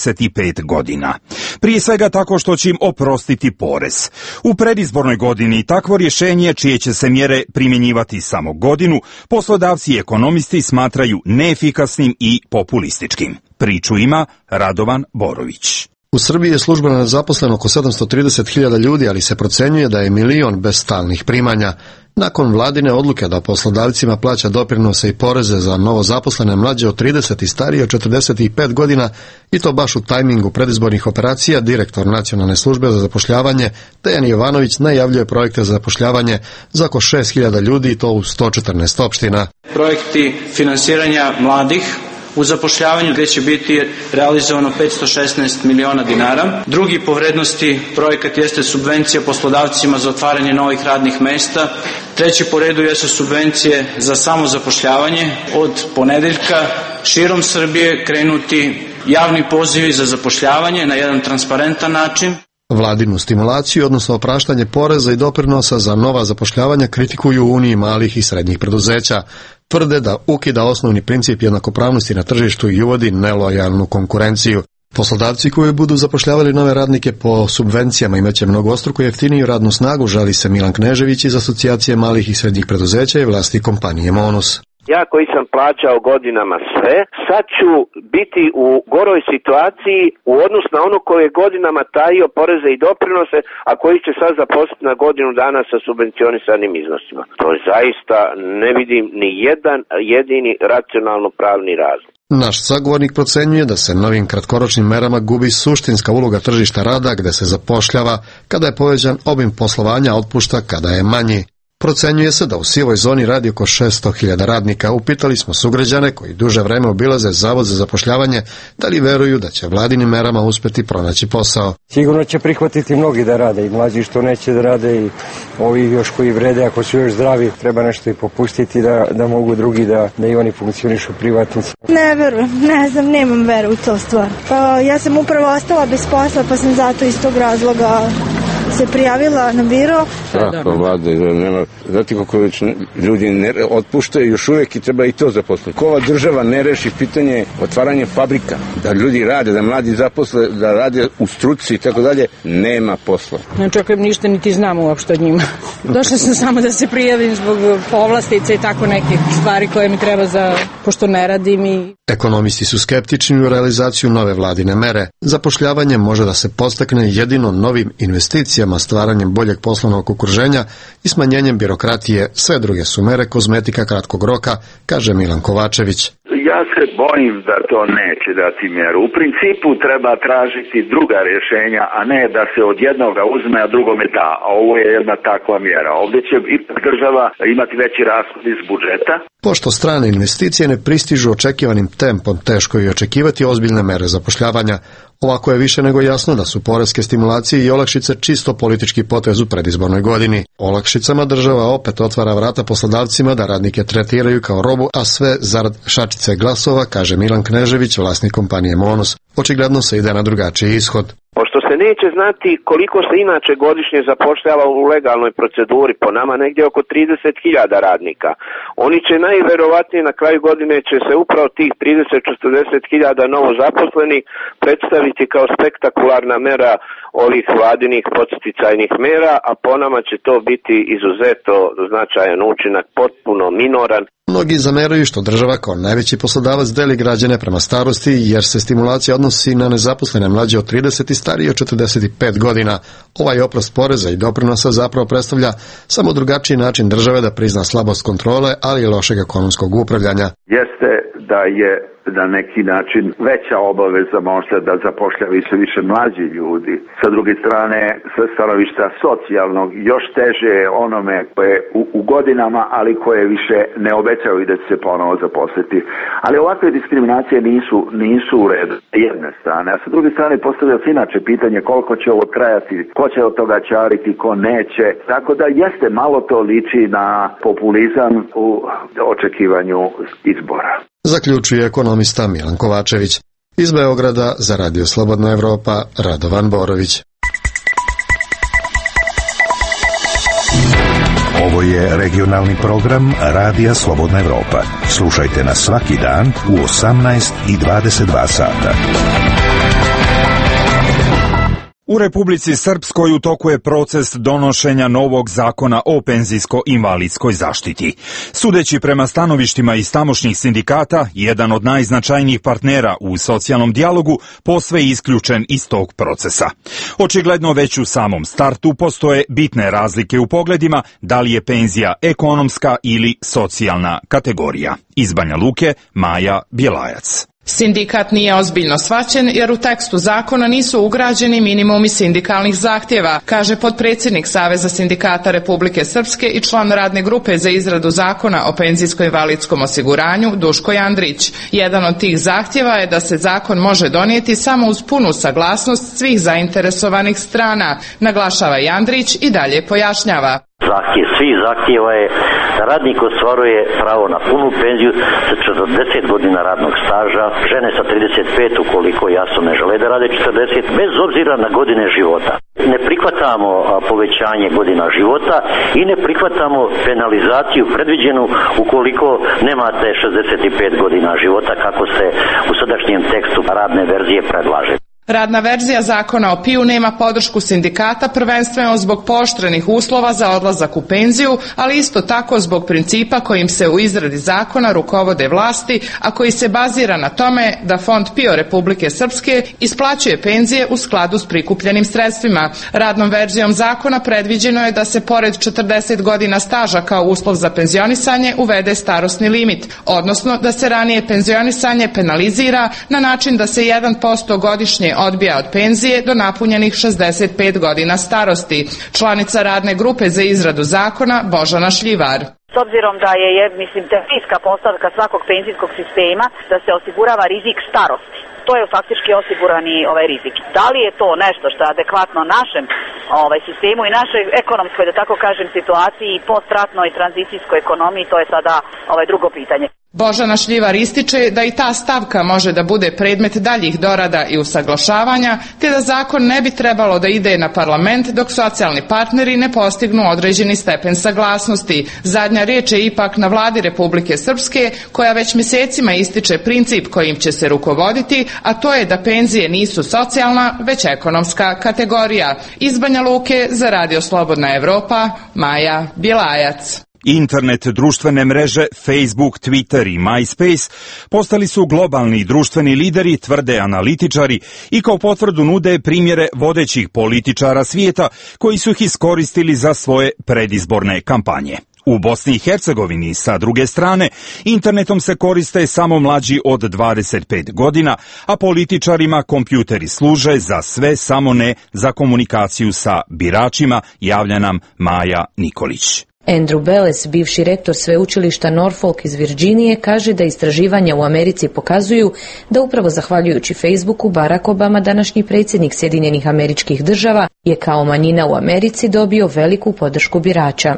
45 godina. Prije svega tako što će im oprostiti porez. U predizbornoj godini takvo rješenje, čije će se mjere primjenjivati samo godinu, poslodavci i ekonomisti smatraju neefikasnim i populističkim. Priču ima Radovan Borović. U Srbiji je službeno nezaposleno oko 730.000 ljudi, ali se procenjuje da je 1 milion bez stalnih primanja. Nakon vladine odluke da poslodavcima plaća doprinose i poreze za novozaposlene mlađe od 30 i starije od 45 godina, i to baš u tajmingu predizbornih operacija, direktor Nacionalne službe za zapošljavanje Dejan Jovanović najavljuje projekte za zapošljavanje za oko 6.000 ljudi i to u 114 opština. Projekti finansiranja mladih u zapošljavanju gdje će biti realizovano 516 miliona dinara. Drugi po vrednosti projekat jeste subvencija poslodavcima za otvaranje novih radnih mesta. Treći po redu jesu subvencije za samozapošljavanje. Od ponedeljka širom Srbije krenuti javni pozivi za zapošljavanje na jedan transparentan način. Vladinu stimulaciju, odnosno opraštanje poreza i doprinosa za nova zapošljavanja, kritikuju u Uniji malih i srednjih preduzeća. Tvrde da ukida osnovni princip jednakopravnosti na tržištu i uvodi nelojalnu konkurenciju. Poslodavci koji budu zapošljavali nove radnike po subvencijama imaće mnogostruko jeftiniju radnu snagu, žali se Milan Knežević iz Asocijacije malih i srednjih preduzeća i vlasti kompanije Monus. Ja koji sam plaćao godinama sve, sad ću biti u goroj situaciji u odnosu na ono koji je godinama tajio poreze i doprinose, a koji će sad zaposliti na godinu dana sa subvencionisanim iznosima. To je zaista, ne vidim ni jedan jedini racionalno pravni razlog. Naš sagovornik procenjuje da se novim kratkoročnim merama gubi suštinska uloga tržišta rada gde se zapošljava kada je povećan obim poslovanja, a otpušta kada je manji. Procenjuje se da u sivoj zoni radi oko 600.000 radnika. Upitali smo sugrađane koji duže vreme obilaze Zavod za zapošljavanje da li veruju da će vladinim merama uspeti pronaći posao. Sigurno će prihvatiti mnogi da rade, i mlađi što neće da rade, i ovi još koji vrede, ako su još zdravi, treba nešto i popustiti da mogu drugi da i oni funkcionišu privatnici. Ne verujem, ne znam, nemam veru u to stvar. Pa ja sam upravo ostala bez posla, pa sam zato iz tog razloga se prijavila na biro. Tako, vlada, nema, znate koliko već ljudi ne otpuštaju još uvijek i treba i to zaposliti. Ko ova država ne reši pitanje otvaranja fabrika, da ljudi rade, da mladi zaposle, da rade u struci i tako dalje, nema posla. Ne očekujem ništa, niti znam uopšte od njima. Došla sam samo da se prijavim zbog povlastica i tako nekih stvari koje mi treba pošto ne radim i... Ekonomisti su skeptični u realizaciju nove vladine mere. Zapošljavanje može da se postakne jedino novim investicijama, stvaranjem boljeg poslovnog okruženja i smanjenjem birokratije. Sve druge su mere kozmetika kratkog roka, kaže Milan Kovačević. Ja se bojim da to neće dati mjeru. U principu treba tražiti druga rješenja, a ne da se od jednoga uzme, a drugome da. A ovo je jedna takva mjera. Ovdje će ipak država imati veći rashod iz budžeta. Pošto strane investicije ne pristižu očekivanim tempom, teško je očekivati ozbiljne mere zapošljavanja. Ovako je više nego jasno da su poreske stimulacije i olakšice čisto politički potez u predizbornoj godini. Olakšicama država opet otvara vrata poslodavcima da radnike tretiraju kao robu, a sve zarad šačice glasova, kaže Milan Knežević, vlasnik kompanije Monos. Očigledno se ide na drugačiji ishod. Pošto se neće znati koliko se inače godišnje zapošljava u legalnoj proceduri, po nama negdje oko 30.000 radnika. Oni će najverovatnije na kraju godine će se upravo tih 30-40.000 novo zaposlenih predstaviti kao spektakularna mera ovih vladinih podsticajnih mera, a po nama će to biti izuzetno značajan učinak, potpuno minoran. Mnogi zameraju što država kao najveći poslodavac deli građane prema starosti, jer se stimulacija odnosi na nezaposlene mlađe od 30 i starije od 45 godina. Ovaj oprost poreza i doprinosa zapravo predstavlja samo drugačiji način države da prizna slabost kontrole, ali i lošeg ekonomskog upravljanja. Jeste da je na neki način veća obaveza možda da zapošljava više mlađi ljudi. Sa druge strane, sa stanovišta socijalnog, još teže je onome koje u godinama, ali koje više ne obećaju da će se ponovo zaposliti. Ali ovakve diskriminacije nisu u redu jedne strane. A sa druge strane postavlja se inače pitanje koliko će ovo trajati, ko će od toga čariti, ko neće. Tako da jeste, malo to liči na populizam u očekivanju izbora. Zaključuje ekonomista Milan Kovačević. Iz Beograda za Radio Slobodna Evropa, Radovan Borović. Ovo je regionalni program Radija Slobodna Evropa. Slušajte nas svaki dan u 18 i 22 sata. U Republici Srpskoj u toku je proces donošenja novog zakona o penzijsko-invalidskoj zaštiti. Sudeći prema stanovištima iz tamošnjih sindikata, jedan od najznačajnijih partnera u socijalnom dijalogu posve isključen iz tog procesa. Očigledno već u samom startu postoje bitne razlike u pogledima da li je penzija ekonomska ili socijalna kategorija. Iz Banja Luke, Maja Bjelajac. Sindikat nije ozbiljno shvaćen jer u tekstu zakona nisu ugrađeni minimumi sindikalnih zahtjeva, kaže potpredsjednik Saveza sindikata Republike Srpske i član radne grupe za izradu zakona o penzijsko-invalidskom osiguranju Duško Jandrić. Jedan od tih zahtjeva je da se zakon može donijeti samo uz punu saglasnost svih zainteresovanih strana, naglašava Jandrić i dalje pojašnjava. Svih zahtjeva je da radnik ostvaruje pravo na punu penziju sa 40 godina radnog staža, žene sa 35 ukoliko jasno ne žele da rade 40, bez obzira na godine života. Ne prihvatamo povećanje godina života i ne prihvatamo penalizaciju predviđenu ukoliko nemate 65 godina života kako se u sadašnjem tekstu radne verzije predlaže. Radna verzija zakona o PIU nema podršku sindikata prvenstveno zbog pooštrenih uslova za odlazak u penziju, ali isto tako zbog principa kojim se u izradi zakona rukovode vlasti, a koji se bazira na tome da Fond PIO Republike Srpske isplaćuje penzije u skladu s prikupljenim sredstvima. Radnom verzijom zakona predviđeno je da se pored 40 godina staža kao uslov za penzionisanje uvede starosni limit, odnosno da se ranije penzionisanje penalizira na način da se 1% godišnje odbija od penzije do napunjenih 65 godina starosti. Članica radne grupe za izradu zakona Božana Šljivar. S obzirom da je teorijska postavka svakog penzijskog sistema da se osigurava rizik starosti. To je faktički osigurani rizik. Da li je to nešto što je adekvatno našem sistemu i našoj ekonomskoj, da tako kažem, situaciji i postratnoj tranzicijskoj ekonomiji, to je sada drugo pitanje. Božana Šljivar ističe da i ta stavka može da bude predmet daljih dorada i usaglašavanja, te da zakon ne bi trebalo da ide na parlament dok socijalni partneri ne postignu određeni stepen saglasnosti. Zadnja riječ je ipak na vladi Republike Srpske, koja već mjesecima ističe princip kojim će se rukovoditi, a to je da penzije nisu socijalna, već ekonomska kategorija. Iz Banja Luke za Radio Slobodna Evropa, Maja Bjelajac. Internet, društvene mreže, Facebook, Twitter i MySpace postali su globalni društveni lideri, tvrde analitičari, i kao potvrdu nude primjere vodećih političara svijeta koji su ih iskoristili za svoje predizborne kampanje. U Bosni i Hercegovini, sa druge strane, internetom se koriste samo mlađi od 25 godina, a političarima kompjuteri služe za sve, samo ne za komunikaciju sa biračima, javlja nam Maja Nikolić. Andrew Belez, bivši rektor sveučilišta Norfolk iz Virginije, kaže da istraživanja u Americi pokazuju da upravo zahvaljujući Facebooku Barack Obama, današnji predsjednik Sjedinjenih Američkih Država, je kao manjina u Americi dobio veliku podršku birača.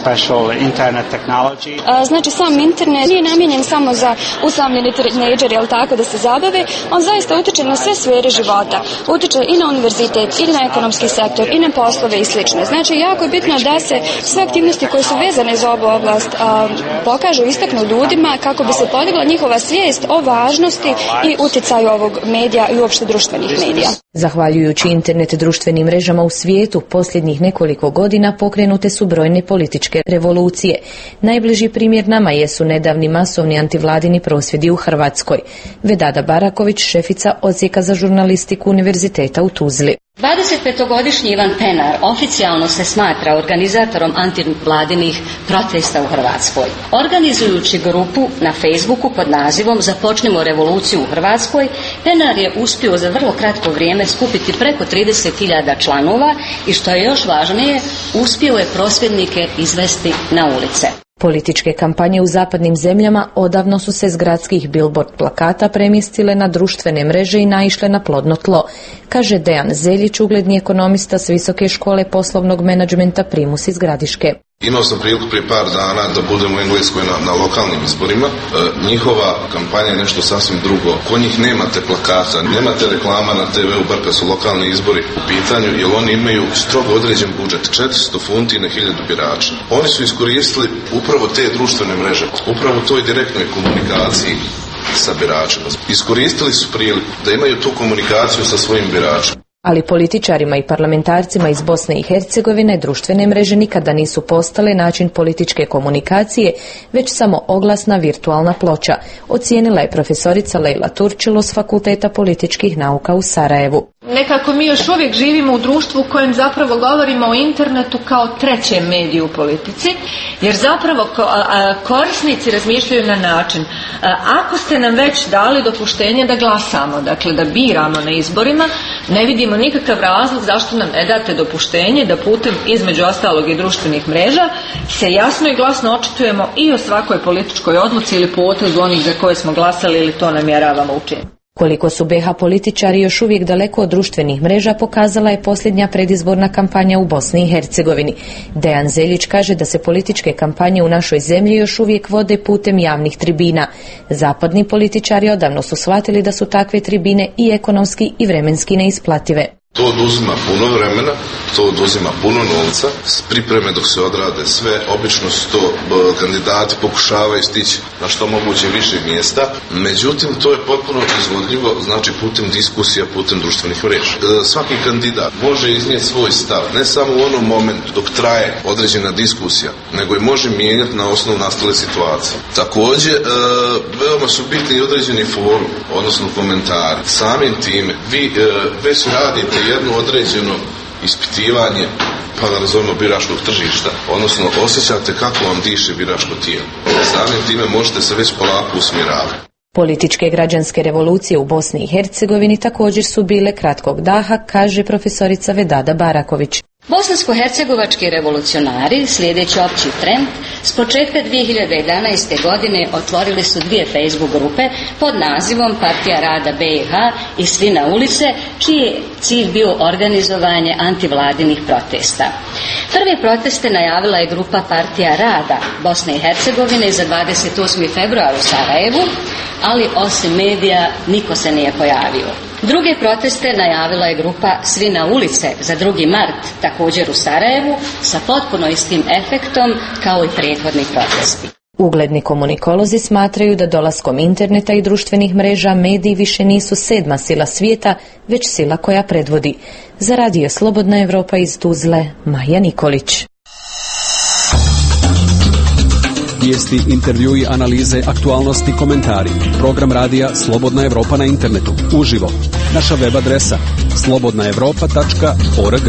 Znači, sam internet nije namijenjen samo za usamljeni tinejdžeri, jel tako, da se zabave, on zaista utječe na sve sfere života. Utječe i na univerzitet, i na ekonomski sektor, i na poslove i slično. Znači, jako je bitno da se sve aktivnosti koje su vezane za ovu oblast pokažu, istaknu ljudima kako bi se podigla njihova svijest o važnosti i utjecaju ovog medija i uopšte društvenih medija. Zahvaljujući internet društvenim mrežama u svijetu, posljednjih nekoliko godina pokrenute su brojne političke revolucije. Najbliži primjer nama jesu nedavni masovni antivladini prosvjedi u Hrvatskoj. Vedada Baraković, šefica odsjeka za žurnalistiku Univerziteta u Tuzli. 25-godišnji Ivan Penar oficijalno se smatra organizatorom antivladinih protesta u Hrvatskoj. Organizujući grupu na Facebooku pod nazivom Započnimo revoluciju u Hrvatskoj, Penar je uspio za vrlo kratko vrijeme skupiti preko 30.000 članova i, što je još važnije, uspio je prosvjednike izvesti na ulice. Političke kampanje u zapadnim zemljama odavno su se s gradskih billboard plakata premjestile na društvene mreže i naišle na plodno tlo, kaže Dejan Zeljić, ugledni ekonomista s Visoke škole poslovnog menadžmenta Primus iz Gradiške. Imao sam priliku prije par dana da budem u Engleskoj na lokalnim izborima. Njihova kampanja je nešto sasvim drugo. Kod njih nemate plakata, nemate reklama na TV-u, bar kad su lokalni izbori u pitanju, jer oni imaju strogo određen budžet, 400 funti na 1000 birača. Oni su iskoristili upravo te društvene mreže, upravo u toj direktnoj komunikaciji sa biračima. Iskoristili su priliku da imaju tu komunikaciju sa svojim biračima. Ali političarima i parlamentarcima iz Bosne i Hercegovine društvene mreže nikada nisu postale način političke komunikacije, već samo oglasna virtualna ploča, ocijenila je profesorica Lejla Turčilo s Fakulteta političkih nauka u Sarajevu. Nekako mi još uvijek živimo u društvu u kojem zapravo govorimo o internetu kao trećem mediju u politici, jer zapravo korisnici razmišljaju na način, ako ste nam već dali dopuštenje da glasamo, dakle da biramo na izborima, ne vidimo nikakav razlog zašto nam ne date dopuštenje da putem, između ostalog i društvenih mreža, se jasno i glasno očitujemo i o svakoj političkoj odluci ili potezu onih za koje smo glasali ili to namjeravamo učiniti. Koliko su BiH političari još uvijek daleko od društvenih mreža pokazala je posljednja predizborna kampanja u Bosni i Hercegovini. Dejan Zeljić kaže da se političke kampanje u našoj zemlji još uvijek vode putem javnih tribina. Zapadni političari odavno su shvatili da su takve tribine i ekonomski i vremenski neisplative. To oduzima puno vremena, to oduzima puno novca, pripreme dok se odrade sve, obično su to kandidati pokušavaju stići na što moguće više mjesta, međutim to je potpuno izvodljivo, znači putem diskusija, putem društvenih mreža. Svaki kandidat može iznijeti svoj stav, ne samo u onom momentu dok traje određena diskusija, nego i može mijenjati na osnovu nastale situacije. Također, veoma su bitni i određeni forum, odnosno komentari. Samim time, vi već radite jedno određeno ispitivanje, pa da nazovemo biračkog tržišta, odnosno osjećate kako vam diše biračko tijelo. Samim time možete se već polako usmjeravati. Političke građanske revolucije u Bosni i Hercegovini također su bile kratkog daha, kaže profesorica Vedada Baraković. Bosansko-hercegovački revolucionari, slijedeći opći trend, s početka 2011. godine otvorili su 2 Facebook grupe pod nazivom Partija rada BiH i Svi na ulice, čiji je cilj bio organizovanje antivladinih protesta. Prvi proteste najavila je grupa Partija rada Bosne i Hercegovine za 28. februar u Sarajevu, ali osim medija niko se nije pojavio. Druge proteste najavila je grupa Svi na ulice za 2. mart, također u Sarajevu, sa potpuno istim efektom kao i prethodni protesti. Ugledni komunikolozi smatraju da dolaskom interneta i društvenih mreža mediji više nisu 7. sila svijeta, već sila koja predvodi. Za Radio Slobodna Evropa iz Tuzle, Maja Nikolić. Vijesti, intervjui, analize, aktualnosti, komentari. Program radija Slobodna Evropa na internetu. Uživo. Naša web adresa slobodnaevropa.org.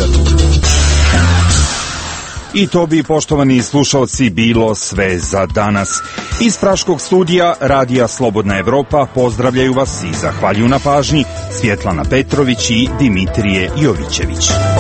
I to bi, poštovani slušalci, bilo sve za danas. Iz Praškog studija Radija Slobodna Evropa pozdravljaju vas i zahvaljuju na pažnji Svjetlana Petrović i Dimitrije Jovićević.